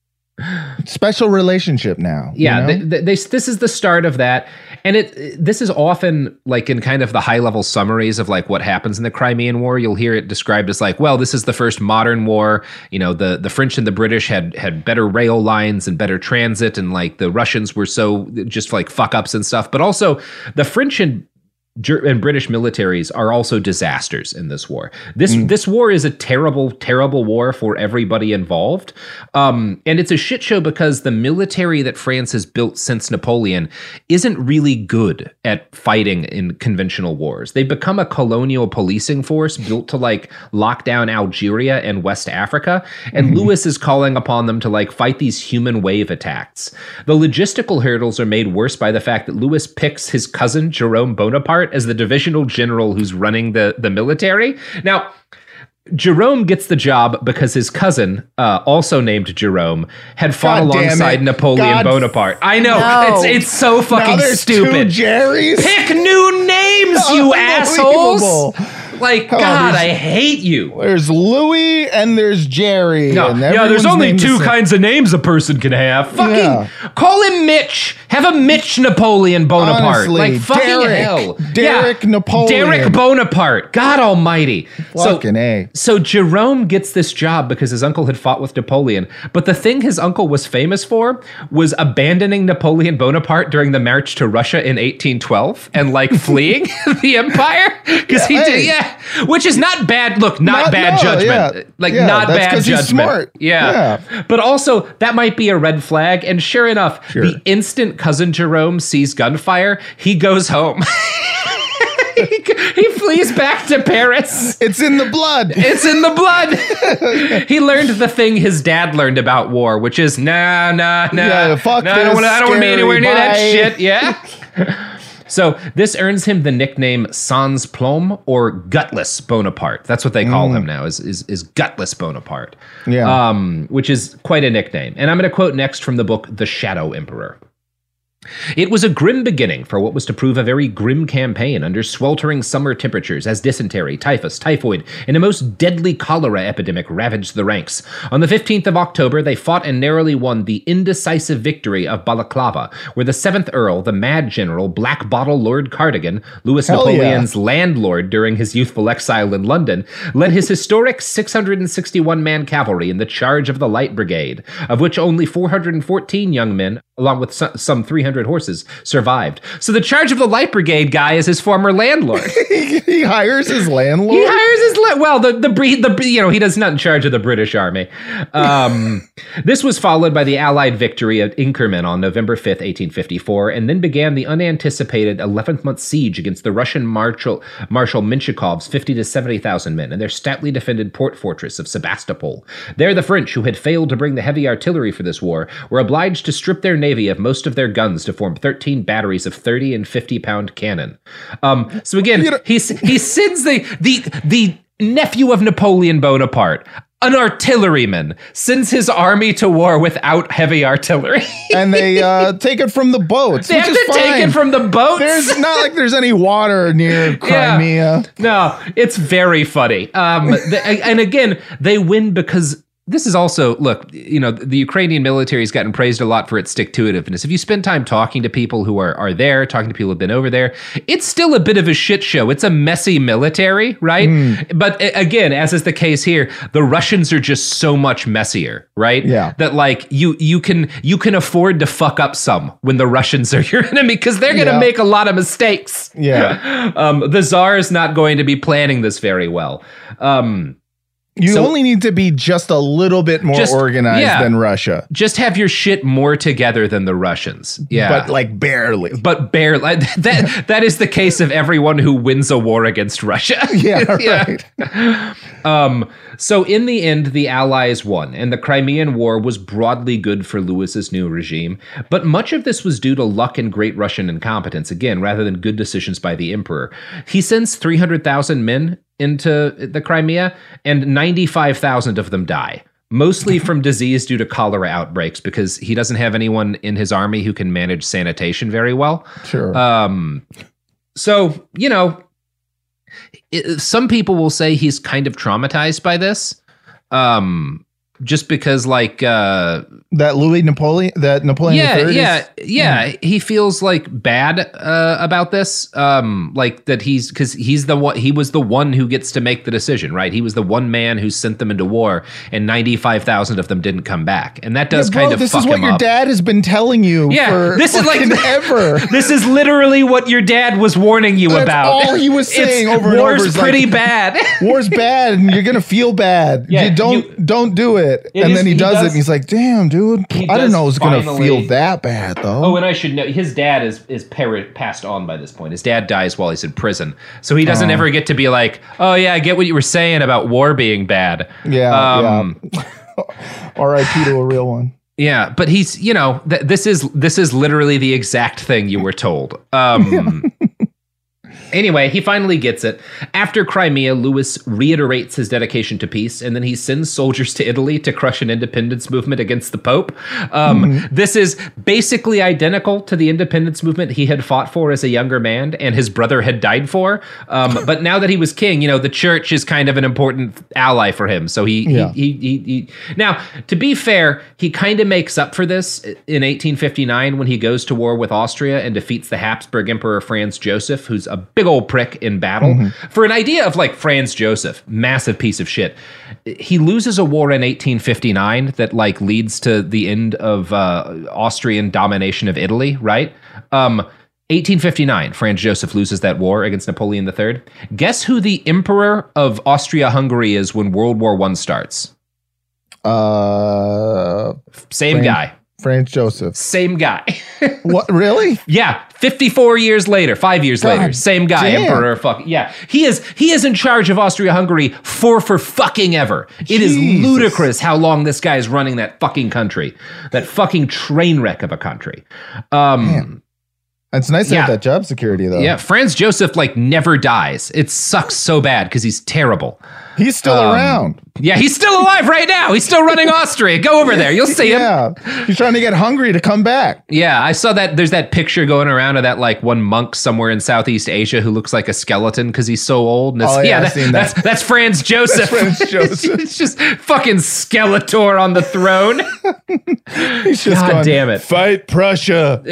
Special relationship now. Yeah, you know? This is the start of that. And this is often like in kind of the high level summaries of like what happens in the Crimean War. You'll hear it described as like, well, this is the first modern war. You know, the French and the British had better rail lines and better transit, and like the Russians were so just like fuck ups and stuff. But also the French and British militaries are also disasters in this war. This war is a terrible, terrible war for everybody involved. And it's a shit show because the military that France has built since Napoleon isn't really good at fighting in conventional wars. They've become a colonial policing force built to like lock down Algeria and West Africa. And Louis is calling upon them to like fight these human wave attacks. The logistical hurdles are made worse by the fact that Louis picks his cousin, Jerome Bonaparte, as the divisional general who's running the military. Now, Jerome gets the job because his cousin, also named Jerome, had fought alongside Napoleon Bonaparte. I know. No. It's so fucking stupid. 2 Jerrys? Pick new names, you assholes! Like, God, I hate you. There's Louis and there's Jerry. No, there's only 2 kinds of names a person can have. Fucking call him Mitch. Have a Mitch Napoleon Bonaparte. Honestly, like, fucking hell. Derek Napoleon. Derek Bonaparte. God almighty. Fucking A. So Jerome gets this job because his uncle had fought with Napoleon. But the thing his uncle was famous for was abandoning Napoleon Bonaparte during the march to Russia in 1812 and like fleeing the empire. Because he did, which is not bad. Look, not bad judgment. Not bad judgment. He's smart. Yeah. But also, that might be a red flag. And sure enough, the instant cousin Jerome sees gunfire, he goes home. He flees back to Paris. It's in the blood. It's in the blood. He learned the thing his dad learned about war, which is nah. Yeah, fuck this. I don't want to be anywhere near that shit. Yeah. So this earns him the nickname Sans Plomb, or Gutless Bonaparte. That's what they call him now, is Gutless Bonaparte. Yeah. Which is quite a nickname. And I'm going to quote next from the book The Shadow Emperor. It was a grim beginning for what was to prove a very grim campaign under sweltering summer temperatures as dysentery, typhus, typhoid, and a most deadly cholera epidemic ravaged the ranks. On the 15th of October, they fought and narrowly won the indecisive victory of Balaclava, where the 7th Earl, the mad general, Black Bottle Lord Cardigan, Louis Napoleon's landlord during his youthful exile in London, led his historic 661-man cavalry in the charge of the Light Brigade, of which only 414 young men, along with some 300 horses, survived. So the charge of the Light Brigade guy is his former landlord. He hires his landlord? He hires his he does not in charge of the British Army. This was followed by the Allied victory at Inkerman on November 5th, 1854, and then began the unanticipated 11th-month siege against the Russian Marshal Menshikoff's 50 to 70,000 men and their stoutly defended port fortress of Sebastopol. There the French, who had failed to bring the heavy artillery for this war, were obliged to strip their navy of most of their guns to form 13 batteries of 30 and 50-pound cannon. So again, he sends the nephew of Napoleon Bonaparte, an artilleryman, sends his army to war without heavy artillery. And they take it from the boats. They have to take it from the boats? There's not like there's any water near Crimea. No, it's very funny. And again, they win because this is also, look, the Ukrainian military has gotten praised a lot for its stick-to-itiveness. If you spend time talking to people who are there, talking to people who have been over there, it's still a bit of a shit show. It's a messy military, right? But again, as is the case here, the Russians are just so much messier, right? Yeah. That like you can afford to fuck up some when the Russians are your enemy because they're going to make a lot of mistakes. Yeah. The Tsar is not going to be planning this very well. You only need to be just a little bit more organized than Russia. Just have your shit more together than the Russians. Yeah. But like barely. But barely. That is the case of everyone who wins a war against Russia. Yeah, right. So in the end, the Allies won, and the Crimean War was broadly good for Louis's new regime. But much of this was due to luck and great Russian incompetence, again, rather than good decisions by the emperor. He sends 300,000 men into the Crimea, and 95,000 of them die, mostly from disease due to cholera outbreaks, because he doesn't have anyone in his army who can manage sanitation very well. Sure. So, some people will say he's kind of traumatized by this, just because, like, that Napoleon III he feels like bad about this, like that because he was the one who gets to make the decision, right? He was the one man who sent them into war, and 95,000 of them didn't come back, and that does kind of fuck him up. This is what your dad has been telling you. For this is like ever. This is literally what your dad was warning you about. All he was saying over and over. War's pretty bad. War's bad, and you're gonna feel bad. Yeah, you don't do it. And then he does it, and he's like, "Damn, dude, I didn't know it was gonna feel that bad, though." Oh, and I should know, his dad is passed on by this point. His dad dies while he's in prison, so he doesn't ever get to be like, "Oh yeah, I get what you were saying about war being bad." Yeah. R.I.P. to a real one. Yeah, but he's, this is literally the exact thing you were told. Anyway, he finally gets it. After Crimea, Louis reiterates his dedication to peace, and then he sends soldiers to Italy to crush an independence movement against the Pope. This is basically identical to the independence movement he had fought for as a younger man and his brother had died for. But now that he was king, the church is kind of an important ally for him. So he now, to be fair, he kind of makes up for this in 1859 when he goes to war with Austria and defeats the Habsburg Emperor Franz Joseph, who's a big old prick in battle. For an idea of like Franz Joseph, massive piece of shit. He loses a war in 1859 that like leads to the end of Austrian domination of Italy, right? 1859, Franz Joseph loses that war against Napoleon III. Guess who the Emperor of Austria-Hungary is when World War I starts? Same guy. Franz Joseph. Same guy. What? Really? Yeah. 54 years later, 5 years later, same guy, damn. Emperor. Yeah. He is in charge of Austria-Hungary for fucking ever. It is ludicrous how long this guy is running that fucking country. That fucking train wreck of a country. Man. It's nice to have that job security, though. Yeah, Franz Joseph like never dies. It sucks so bad because he's terrible. He's still around. Yeah, he's still alive right now. He's still running Austria. Go over there. You'll see him. Yeah, he's trying to get Hungary to come back. Yeah, I saw that. There's that picture going around of that like one monk somewhere in Southeast Asia who looks like a skeleton because he's so old. And that's Franz Joseph. That's Franz Joseph. It's just fucking Skeletor on the throne. He's just God damn it. Fight Prussia.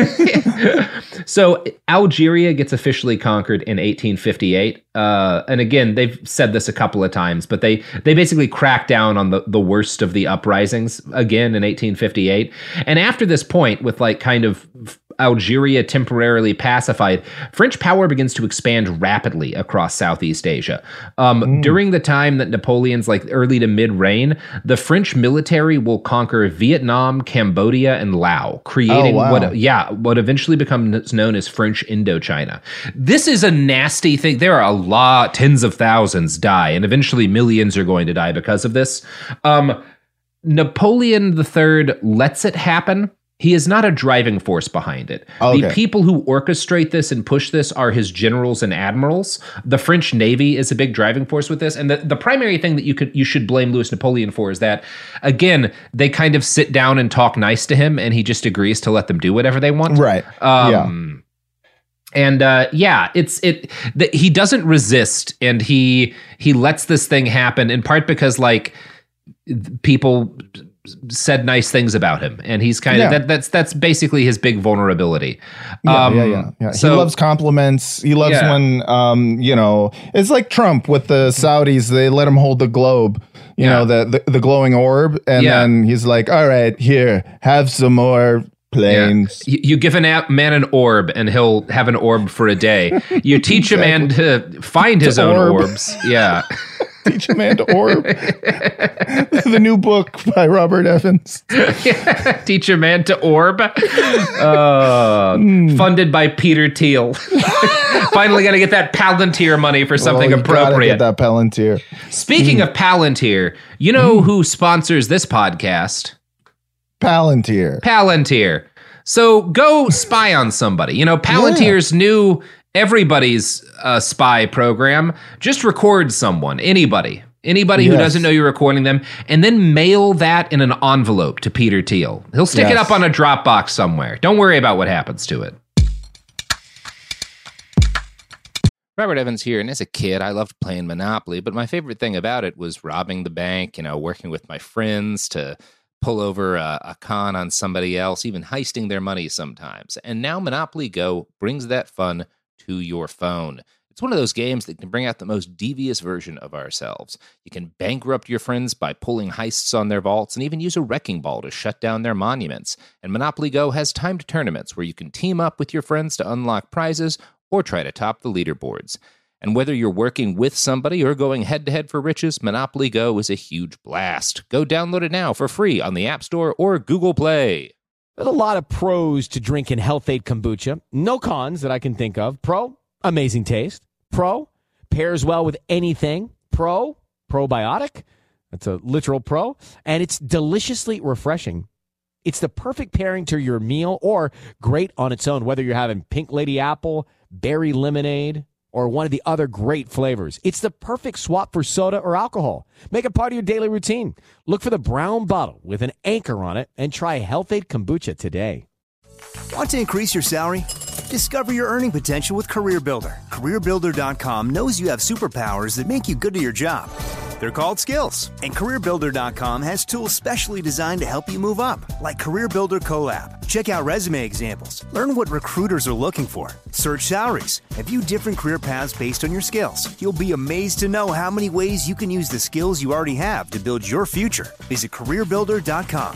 So Algeria gets officially conquered in 1858. And again, they've said this a couple of times, but they basically crack down on the worst of the uprisings again in 1858. And after this point, with like kind of Algeria temporarily pacified, French power begins to expand rapidly across Southeast Asia. During the time that Napoleon's like early to mid reign, the French military will conquer Vietnam, Cambodia, and Laos, creating what eventually becomes known as French Indochina. This is a nasty thing. There are tens of thousands die, and eventually millions are going to die because of this. Napoleon III lets it happen. He is not a driving force behind it. Okay. The people who orchestrate this and push this are his generals and admirals. The French Navy is a big driving force with this. And the primary thing that you should blame Louis Napoleon for is that, again, they kind of sit down and talk nice to him, and he just agrees to let them do whatever they want. Right. And he doesn't resist, and he lets this thing happen in part because like people said nice things about him, and he's kind of that's basically his big vulnerability. Yeah. So, he loves compliments. He loves when it's like Trump with the Saudis. They let him hold the globe, the glowing orb, and then he's like, all right, here, have some more planes. You give a man an orb and he'll have an orb for a day. You teach a man to find his own orbs. Yeah. Teach a man to orb. The new book by Robert Evans. Teach a man to orb. Funded by Peter Thiel. Finally going to get that Palantir money for something appropriate. Get that Palantir. Speaking of Palantir, you know who sponsors this podcast? Palantir. So go spy on somebody. Palantir's new Everybody's spy program. Just record someone, anybody who doesn't know you're recording them, and then mail that in an envelope to Peter Thiel. He'll stick it up on a Dropbox somewhere. Don't worry about what happens to it. Robert Evans here, and as a kid, I loved playing Monopoly, but my favorite thing about it was robbing the bank, working with my friends to pull over a con on somebody else, even heisting their money sometimes. And now Monopoly Go brings that fun to your phone. It's one of those games that can bring out the most devious version of ourselves. You can bankrupt your friends by pulling heists on their vaults and even use a wrecking ball to shut down their monuments. And Monopoly Go has timed tournaments where you can team up with your friends to unlock prizes or try to top the leaderboards. And whether you're working with somebody or going head-to-head for riches, Monopoly Go is a huge blast. Go download it now for free on the App Store or Google Play. There's a lot of pros to drinking Health-Ade kombucha. No cons that I can think of. Pro, amazing taste. Pro, pairs well with anything. Pro, probiotic. That's a literal pro. And it's deliciously refreshing. It's the perfect pairing to your meal or great on its own, whether you're having pink lady apple, berry lemonade, or one of the other great flavors. It's the perfect swap for soda or alcohol. Make it part of your daily routine. Look for the brown bottle with an anchor on it and try Health-Ade kombucha today. Want to increase your salary? Discover your earning potential with CareerBuilder. CareerBuilder.com knows you have superpowers that make you good at your job. They're called skills. And CareerBuilder.com has tools specially designed to help you move up, like Career Builder Collab. Check out resume examples. Learn what recruiters are looking for. Search salaries. And view different career paths based on your skills. You'll be amazed to know how many ways you can use the skills you already have to build your future. Visit CareerBuilder.com.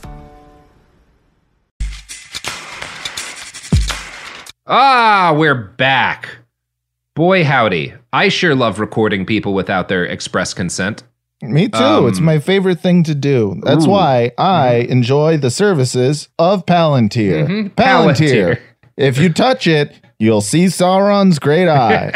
We're back. Boy, howdy. I sure love recording people without their express consent. Me too. It's my favorite thing to do. That's why I enjoy the services of Palantir. Mm-hmm. Palantir. If you touch it, you'll see Sauron's great eye.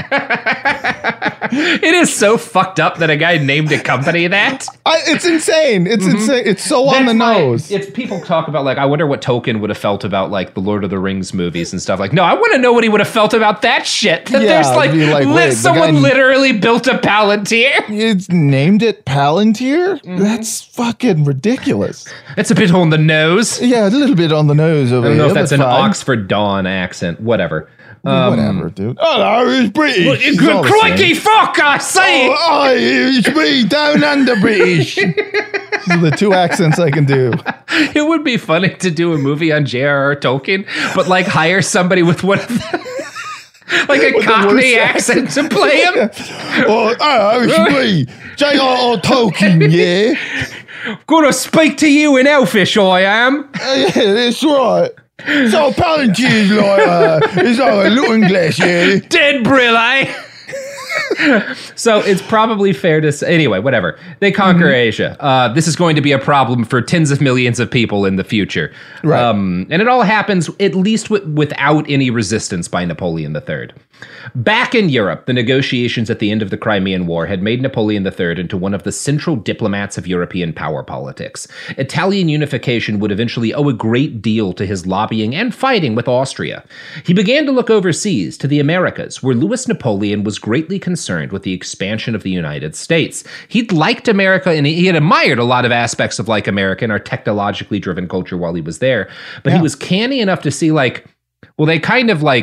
It is so fucked up that a guy named a company that. It's insane. It's insane. It's so on the nose. It's people talk about, like, I wonder what Tolkien would have felt about, like, the Lord of the Rings movies and stuff. Like, no, I want to know what he would have felt about that shit. That someone literally built a Palantir. It's named it Palantir? That's fucking ridiculous. It's a bit on the nose. Yeah, a little bit on the nose over here. I don't know if that's an Oxford Dawn accent. Whatever. Whatever, dude. Oh, no, it's British. Crikey, fuck, I say! It's me, down under British. These are the two accents I can do. It would be funny to do a movie on J.R.R. Tolkien, but, like, hire somebody with one of the, like a Cockney accent to play him. It's me, J.R.R. Tolkien, yeah. Gonna speak to you in Elfish, I am. Yeah, that's right. So Palantir is it's like a looking glass, yeah. Dead brill, eh? So it's probably fair to say, anyway, whatever. They conquer Asia. This is going to be a problem for tens of millions of people in the future. Right. And it all happens at least without any resistance by Napoleon III. Back in Europe, the negotiations at the end of the Crimean War had made Napoleon III into one of the central diplomats of European power politics. Italian unification would eventually owe a great deal to his lobbying and fighting with Austria. He began to look overseas to the Americas, where Louis Napoleon was greatly concerned with the expansion of the United States. He'd liked America, and he had admired a lot of aspects of, like, American or technologically driven culture while he was there, but he was canny enough to see, like, well, they kind of, like,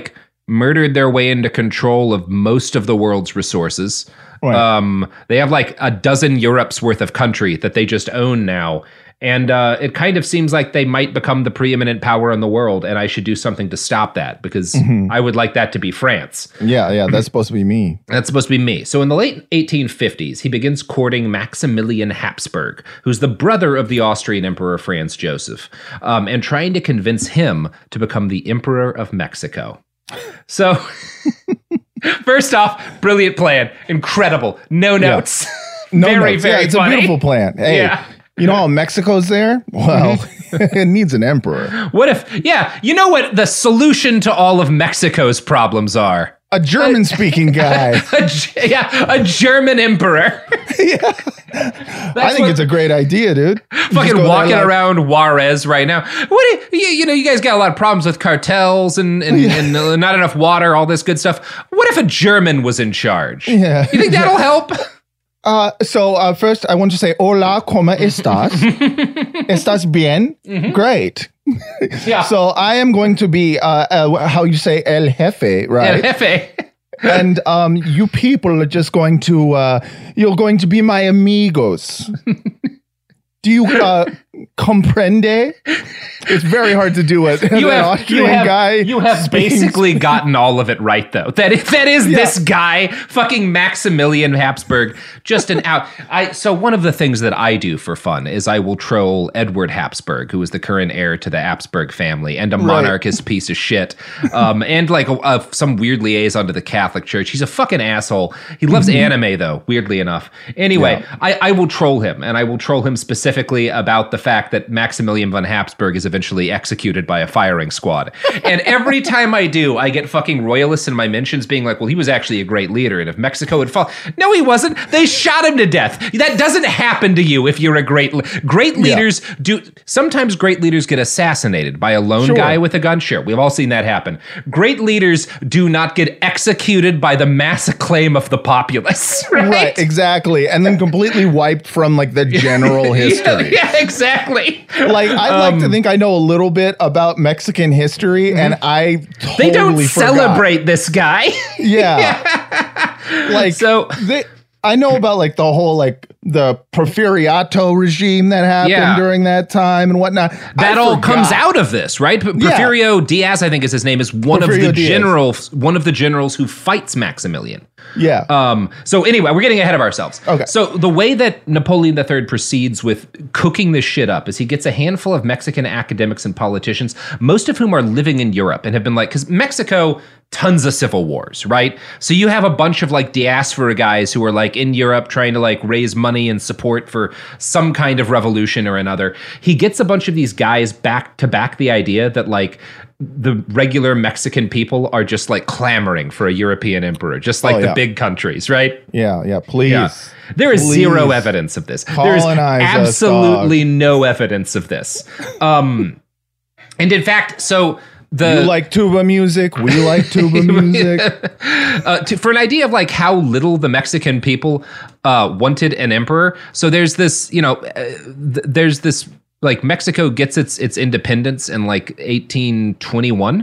murdered their way into control of most of the world's resources. Right. They have like a dozen Europe's worth of country that they just own now. And it kind of seems like they might become the preeminent power in the world, and I should do something to stop that because I would like that to be France. Yeah, that's supposed to be me. That's supposed to be me. So in the late 1850s, he begins courting Maximilian Habsburg, who's the brother of the Austrian Emperor Franz Joseph, and trying to convince him to become the Emperor of Mexico. So, first off, brilliant plan. Incredible. No notes. No very, notes. very it's funny. a beautiful plan. Hey, Yeah. you know how Mexico's there? Well, it needs an emperor. What if, you know what the solution to all of Mexico's problems are? A German-speaking guy. A German emperor. I think it's a great idea, dude. Fucking walking around Juarez right now. What do you guys got a lot of problems with cartels and not enough water, all this good stuff. What if a German was in charge? Yeah. You think that'll help? So first, I want to say, hola, ¿cómo estás? ¿Estás bien? Great. Yeah. So I am going to be, how you say, el jefe, right? El jefe. And you people are just going to, you're going to be my amigos. Do you comprende? It's very hard to do it. You have basically gotten all of it right, though. That is this guy, fucking Maximilian Habsburg, just an out. So one of the things that I do for fun is I will troll Edward Habsburg, who is the current heir to the Habsburg family and a monarchist piece of shit, and like some weird liaison to the Catholic Church. He's a fucking asshole. He loves anime, though, weirdly enough. Anyway, I will troll him, and I will troll him specifically about the fact that Maximilian von Habsburg is eventually executed by a firing squad. And every time I do, I get fucking royalists in my mentions being like, well, he was actually a great leader, and if Mexico would fall... No, he wasn't. They shot him to death. That doesn't happen to you if you're a great leaders do... Sometimes great leaders get assassinated by a lone guy with a gun. Sure, we've all seen that happen. Great leaders do not get executed by the mass acclaim of the populace, right? Exactly. And then completely wiped from like the general history. Yeah, exactly. Like, I'd like to think I know a little bit about Mexican history, and I totally They don't forgot. celebrate this guy. Like, so I know about like the whole like the Porfiriato regime that happened during that time and whatnot. That all comes out of this, right? Porfirio Diaz, I think is his name, is one of the generals who fights Maximilian. Yeah. So anyway, we're getting ahead of ourselves. Okay. So the way that Napoleon III proceeds with cooking this shit up is he gets a handful of Mexican academics and politicians, most of whom are living in Europe and have been like, because Mexico, tons of civil wars, right? So you have a bunch of like diaspora guys who are like in Europe trying to like raise money and support for some kind of revolution or another. He gets a bunch of these guys back to back the idea that like the regular Mexican people are just like clamoring for a European emperor, just like the big countries, right? Yeah, please. Yeah. There is zero evidence of this. There is absolutely no evidence of this. And in fact, so you like tuba music, we like tuba music. For an idea of like how little the Mexican people wanted an emperor. So there's this, there's this, like Mexico gets its independence in like 1821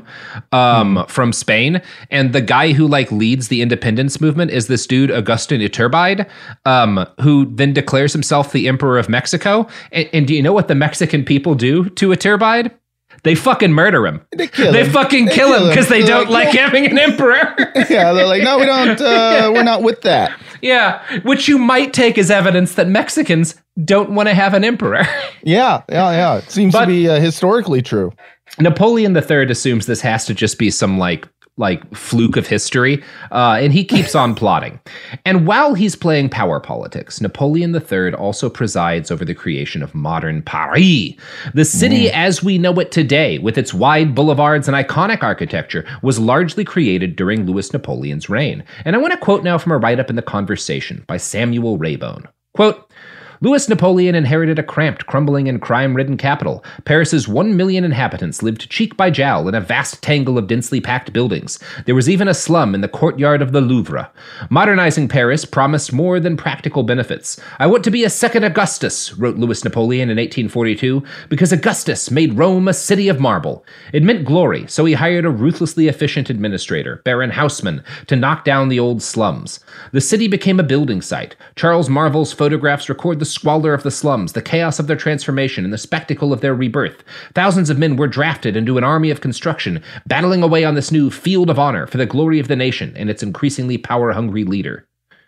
from Spain, and the guy who like leads the independence movement is this dude Agustin Iturbide, who then declares himself the Emperor of Mexico. And do you know what the Mexican people do to Iturbide? They fucking murder him. They fucking kill him because they don't like having an emperor. Yeah, they're like, no, we don't. We're not with that. Yeah, which you might take as evidence that Mexicans don't want to have an emperor. Yeah. It seems to be historically true. Napoleon III assumes this has to just be some like fluke of history, and he keeps on plotting. And while he's playing power politics, Napoleon III also presides over the creation of modern Paris. The city as we know it today, with its wide boulevards and iconic architecture, was largely created during Louis Napoleon's reign. And I want to quote now from a write-up in The Conversation by Samuel Raybone. Quote, Louis Napoleon inherited a cramped, crumbling, and crime-ridden capital. Paris's 1 million inhabitants lived cheek by jowl in a vast tangle of densely packed buildings. There was even a slum in the courtyard of the Louvre. Modernizing Paris promised more than practical benefits. "I want to be a second Augustus," wrote Louis Napoleon in 1842, "because Augustus made Rome a city of marble." It meant glory, so he hired a ruthlessly efficient administrator, Baron Haussmann, to knock down the old slums. The city became a building site. Charles Marvel's photographs record the squalor of the slums, the chaos of their transformation, and the spectacle of their rebirth. Thousands of men were drafted into an army of construction, battling away on this new field of honor for the glory of the nation and its increasingly power-hungry leader.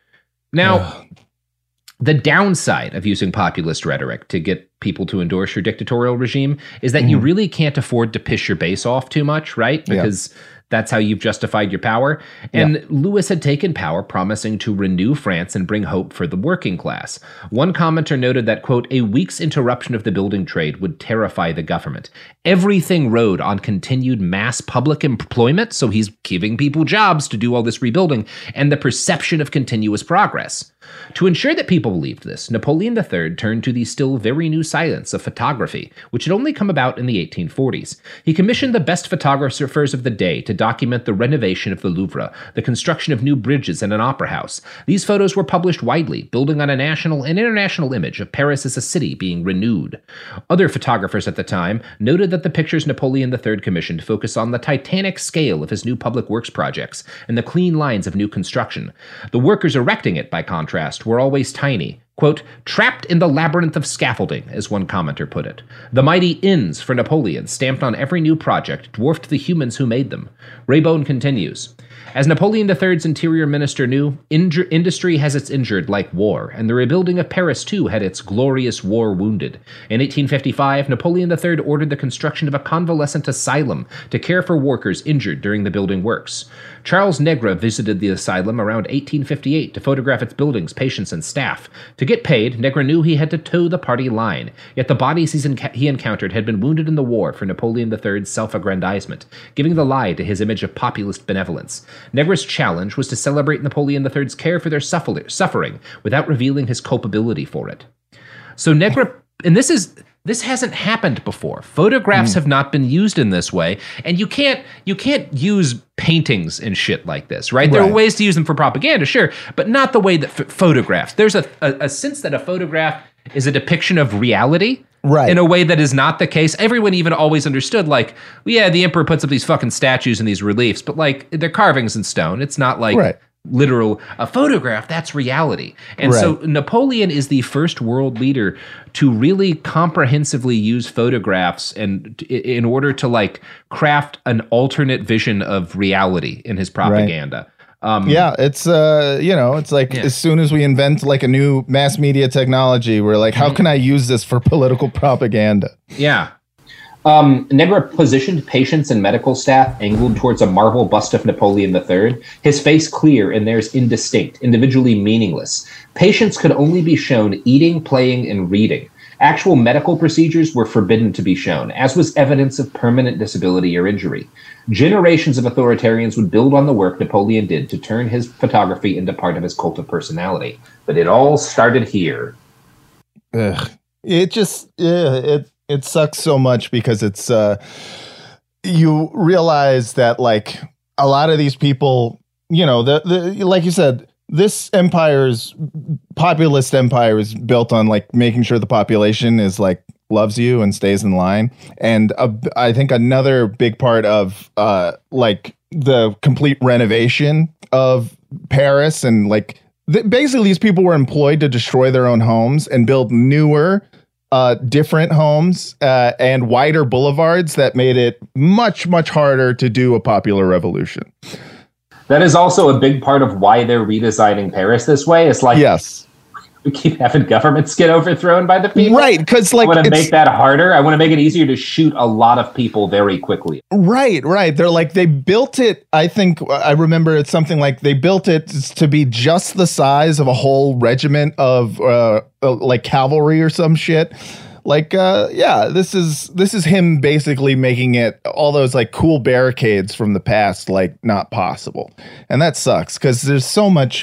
Now, the downside of using populist rhetoric to get people to endorse your dictatorial regime is that you really can't afford to piss your base off too much, right? Because that's how you've justified your power. And Louis had taken power promising to renew France and bring hope for the working class. One commenter noted that, quote, "a week's interruption of the building trade would terrify the government. Everything rode on continued mass public employment," so he's giving people jobs to do all this rebuilding, "and the perception of continuous progress." To ensure that people believed this, Napoleon III turned to the still very new science of photography, which had only come about in the 1840s. He commissioned the best photographers of the day to document the renovation of the Louvre, the construction of new bridges and an opera house. These photos were published widely, building on a national and international image of Paris as a city being renewed. Other photographers at the time noted that the pictures Napoleon III commissioned focus on the titanic scale of his new public works projects and the clean lines of new construction. The workers erecting it, by contrast, were always tiny, quote, "trapped in the labyrinth of scaffolding," as one commenter put it. The mighty Inns for Napoleon, stamped on every new project, dwarfed the humans who made them. Raybone continues, "As Napoleon III's interior minister knew, industry has its injured like war, and the rebuilding of Paris, too, had its glorious war wounded. In 1855, Napoleon III ordered the construction of a convalescent asylum to care for workers injured during the building works. Charles Negre visited the asylum around 1858 to photograph its buildings, patients, and staff. To get paid, Negre knew he had to toe the party line, yet the bodies he encountered had been wounded in the war for Napoleon III's self-aggrandizement, giving the lie to his image of populist benevolence. Negre's challenge was to celebrate Napoleon III's care for their suffering without revealing his culpability for it." So Negre, and this hasn't happened before. Photographs have not been used in this way, and you can't use paintings and shit like this, right? There are ways to use them for propaganda, sure, but not the way that photographs. There's a sense that a photograph is a depiction of reality. Right. In a way that is not the case. Everyone even always understood, like, yeah, the emperor puts up these fucking statues and these reliefs, but like they're carvings in stone. It's not like literal a photograph. That's reality. And so Napoleon is the first world leader to really comprehensively use photographs and in order to like craft an alternate vision of reality in his propaganda. It's it's like as soon as we invent like a new mass media technology, we're like, how can I use this for political propaganda? Yeah. Negre positioned patients and medical staff angled towards a marble bust of Napoleon III, his face clear and theirs indistinct, individually meaningless. Patients could only be shown eating, playing, and reading. Actual medical procedures were forbidden to be shown, as was evidence of permanent disability or injury. Generations of authoritarians would build on the work Napoleon did to turn his photography into part of his cult of personality. But it all started here. It just, it sucks so much because it's, you realize that like a lot of these people, you know, like you said, this populist empire is built on like making sure the population is like loves you and stays in line. And I think another big part of like the complete renovation of Paris and like basically these people were employed to destroy their own homes and build newer, different homes and wider boulevards that made it much, much harder to do a popular revolution. That is also a big part of why they're redesigning Paris this way. It's like, we keep having governments get overthrown by the people. Right, because like I want to make that harder. I want to make it easier to shoot a lot of people very quickly. Right. They're like, they built it. I think I remember it's something like they built it to be just the size of a whole regiment of like cavalry or some shit. Like, this is him basically making it all those like cool barricades from the past, like not possible. And that sucks because there's so much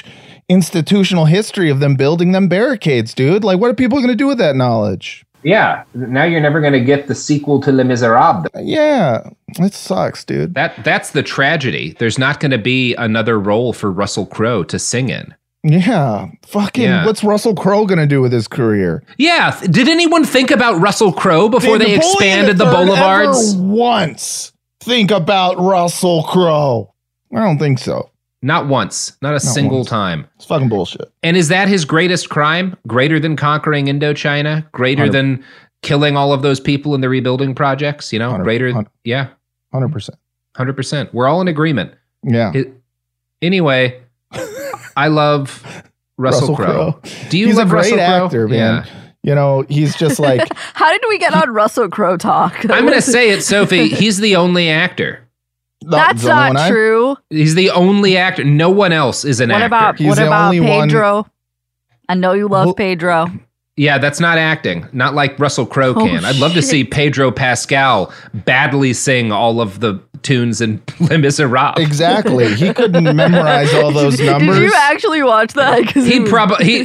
institutional history of them building them barricades, dude. Like, what are people going to do with that knowledge? Yeah, now you're never going to get the sequel to Les Miserables. Yeah, it sucks, dude. That's the tragedy. There's not going to be another role for Russell Crowe to sing in. Yeah, what's Russell Crowe going to do with his career? Yeah, did anyone think about Russell Crowe before they expanded the boulevards? Ever once think about Russell Crowe? I don't think so. Not once. Not single time. It's fucking bullshit. And is that his greatest crime? Greater than conquering Indochina? Greater than killing all of those people in the rebuilding projects? You know, greater. 100%. 100%. We're all in agreement. Yeah. Anyway, I love Russell Crowe. Do you He's love a great Russell Crowe? actor, man. Yeah. You know, he's just like... How did we get on Russell Crowe talk? I'm going to say it, Sophie. He's the only actor. That's not true. He's the only actor. No one else is an actor. What about Pedro? I know you love Pedro. Yeah, that's not acting. Not like Russell Crowe can. I'd love to see Pedro Pascal badly sing all of the tunes in Les Miserables. Exactly. He couldn't memorize all those numbers. Did you actually watch that? He'd probably.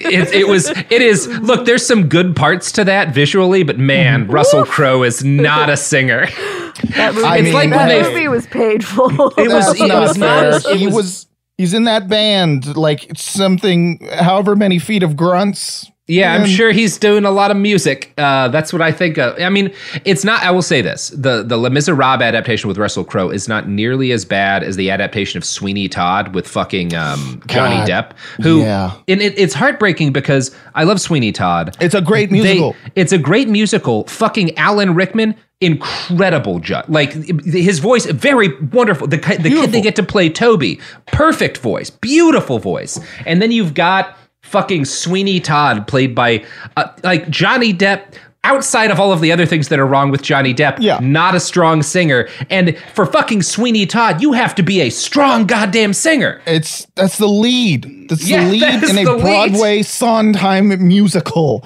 It is. Look, there's some good parts to that visually, but man, Russell Crowe is not a singer. That movie was painful. It was not. He's in that band, like something, however many feet of grunts. Yeah, I'm sure he's doing a lot of music. That's what I think of. I mean, it's not, I will say this. The Les Miserables adaptation with Russell Crowe is not nearly as bad as the adaptation of Sweeney Todd with fucking Johnny Depp. Who, and it's heartbreaking because I love Sweeney Todd. It's a great musical. It's a great musical. Fucking Alan Rickman, incredible judge. Like, his voice, very wonderful. The kid they get to play, Toby, perfect voice, beautiful voice. And then you've got fucking Sweeney Todd, played by like Johnny Depp. Outside of all of the other things that are wrong with Johnny Depp, not a strong singer. And for fucking Sweeney Todd, you have to be a strong goddamn singer. That's the lead. That's the lead in a Broadway Sondheim musical.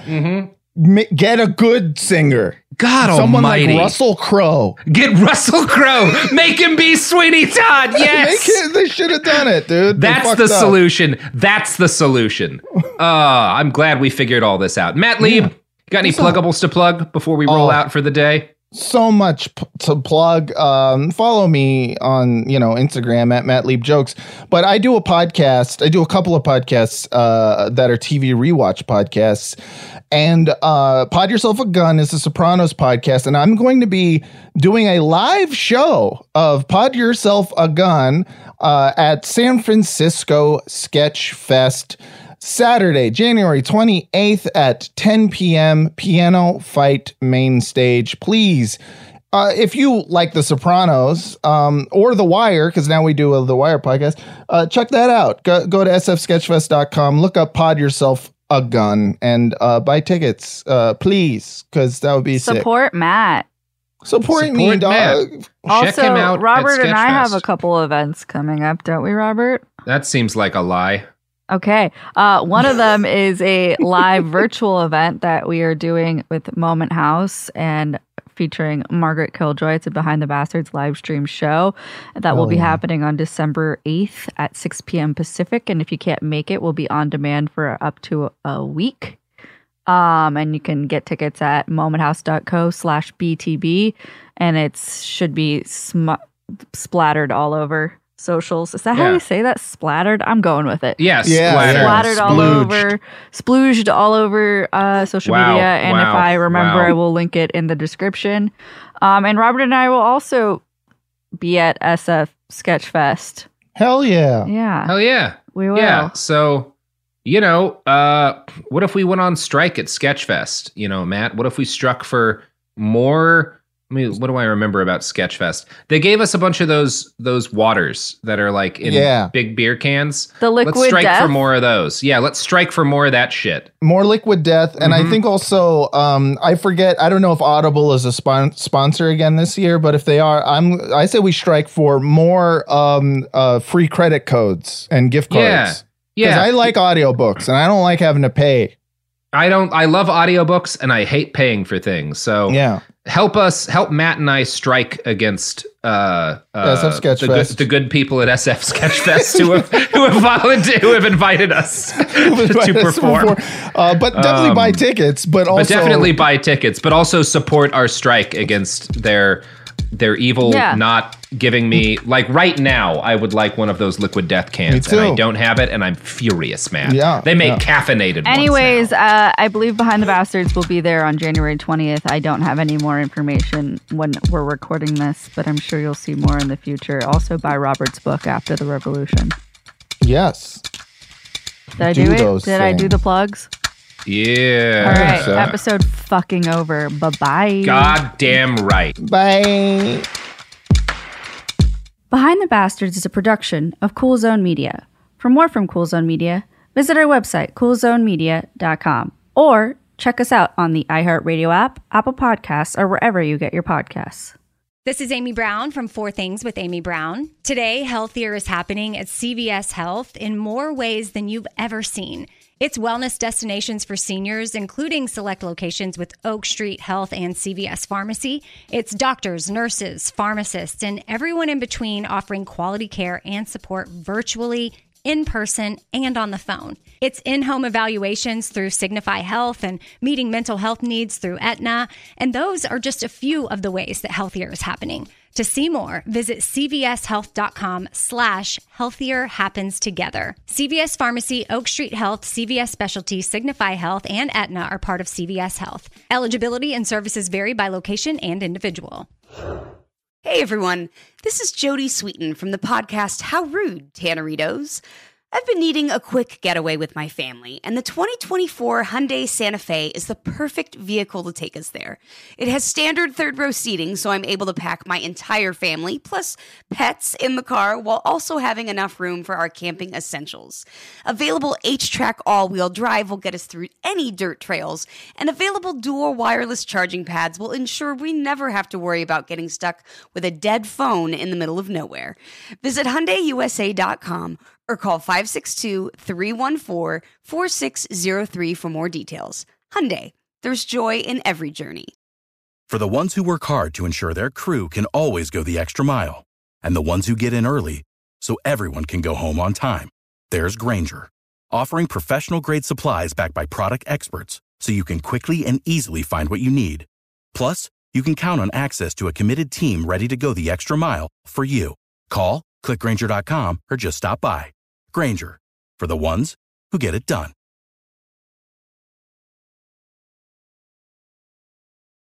Get a good singer. God Someone almighty. Like Russell Crowe. Get Russell Crowe. Make him be Sweeney Todd. Yes. They should have done it, dude. That's the solution. That's the solution. I'm glad we figured all this out. Matt Lieb, got any pluggables to plug before we roll out for the day? So much to plug. Follow me on, Instagram at Matt Lieb Jokes. But I do a podcast. I do a couple of podcasts that are TV rewatch podcasts. And Pod Yourself a Gun is a Sopranos podcast. And I'm going to be doing a live show of Pod Yourself a Gun at San Francisco Sketch Fest Saturday, January 28th at 10 p.m. Piano Fight Main Stage. Please, if you like The Sopranos or The Wire, because now we do The Wire podcast, check that out. Go to sfsketchfest.com, look up Pod Yourself a Gun, and buy tickets, please, because that would be Support sick. Matt. Support me, dog. Also, check him out. Robert and I have a couple events coming up, don't we, Robert? That seems like a lie. Okay. One of them is a live virtual event that we are doing with Moment House and featuring Margaret Killjoy. It's a Behind the Bastards live stream show that will be happening on December 8th at 6 p.m. Pacific. And if you can't make it, we'll be on demand for up to a week. And you can get tickets at momenthouse.co/BTB. And it should be splattered all over socials. Is that how you say that? Splattered? I'm going with it. Yes. Splattered all over. Splooged all over social media. And if I remember, I will link it in the description. And Robert and I will also be at SF Sketchfest. Hell yeah. Yeah. Hell yeah. We will. Yeah. So, what if we went on strike at Sketchfest? Matt, what if we struck for more? I mean, what do I remember about Sketchfest? They gave us a bunch of those waters that are like in big beer cans. The Liquid Let's strike Death? for more of those. Yeah, let's strike for more of that shit. More Liquid Death. And I think also, I forget, I don't know if Audible is a sponsor again this year, but if they are, I say we strike for more free credit codes and gift cards. Yeah. Because I like audiobooks and I don't like having to pay. I love audiobooks and I hate paying for things. So help Matt and I strike against SF Sketchfest. The good people at SF Sketchfest who have invited us to perform. But definitely buy tickets, but also support our strike against their evil not giving me, like right now, I would like one of those liquid death cans and I don't have it and I'm furious, man. Yeah. They make caffeinated Anyways, ones now. I believe Behind the Bastards will be there on January 20th. I don't have any more information when we're recording this, but I'm sure you'll see more in the future. Also buy Robert's book, After the Revolution. Yes. Did I do it? Did I do the plugs? Yeah. All right. Episode fucking over. Bye-bye. Goddamn right. Bye. Behind the Bastards is a production of Cool Zone Media. For more from Cool Zone Media, visit our website, coolzonemedia.com, or check us out on the iHeartRadio app, Apple Podcasts, or wherever you get your podcasts. This is Amy Brown from 4 Things with Amy Brown. Today, Healthier is happening at CVS Health in more ways than you've ever seen. It's wellness destinations for seniors, including select locations with Oak Street Health and CVS Pharmacy. It's doctors, nurses, pharmacists, and everyone in between offering quality care and support virtually, in person, and on the phone. It's in-home evaluations through Signify Health and meeting mental health needs through Aetna. And those are just a few of the ways that Healthier is happening. To see more, visit cvshealth.com/healthier happens together. CVS Pharmacy, Oak Street Health, CVS Specialty, Signify Health, and Aetna are part of CVS Health. Eligibility and services vary by location and individual. Hey everyone, this is Jodie Sweetin from the podcast How Rude, Tanneritos. I've been needing a quick getaway with my family, and the 2024 Hyundai Santa Fe is the perfect vehicle to take us there. It has standard third-row seating, so I'm able to pack my entire family, plus pets, in the car, while also having enough room for our camping essentials. Available H-Track all-wheel drive will get us through any dirt trails, and available dual wireless charging pads will ensure we never have to worry about getting stuck with a dead phone in the middle of nowhere. Visit HyundaiUSA.com or call 562-314-4603 for more details. Hyundai, there's joy in every journey. For the ones who work hard to ensure their crew can always go the extra mile, and the ones who get in early so everyone can go home on time, there's Grainger, offering professional-grade supplies backed by product experts so you can quickly and easily find what you need. Plus, you can count on access to a committed team ready to go the extra mile for you. Call, click Grainger.com, or just stop by. Grainger, for the ones who get it done.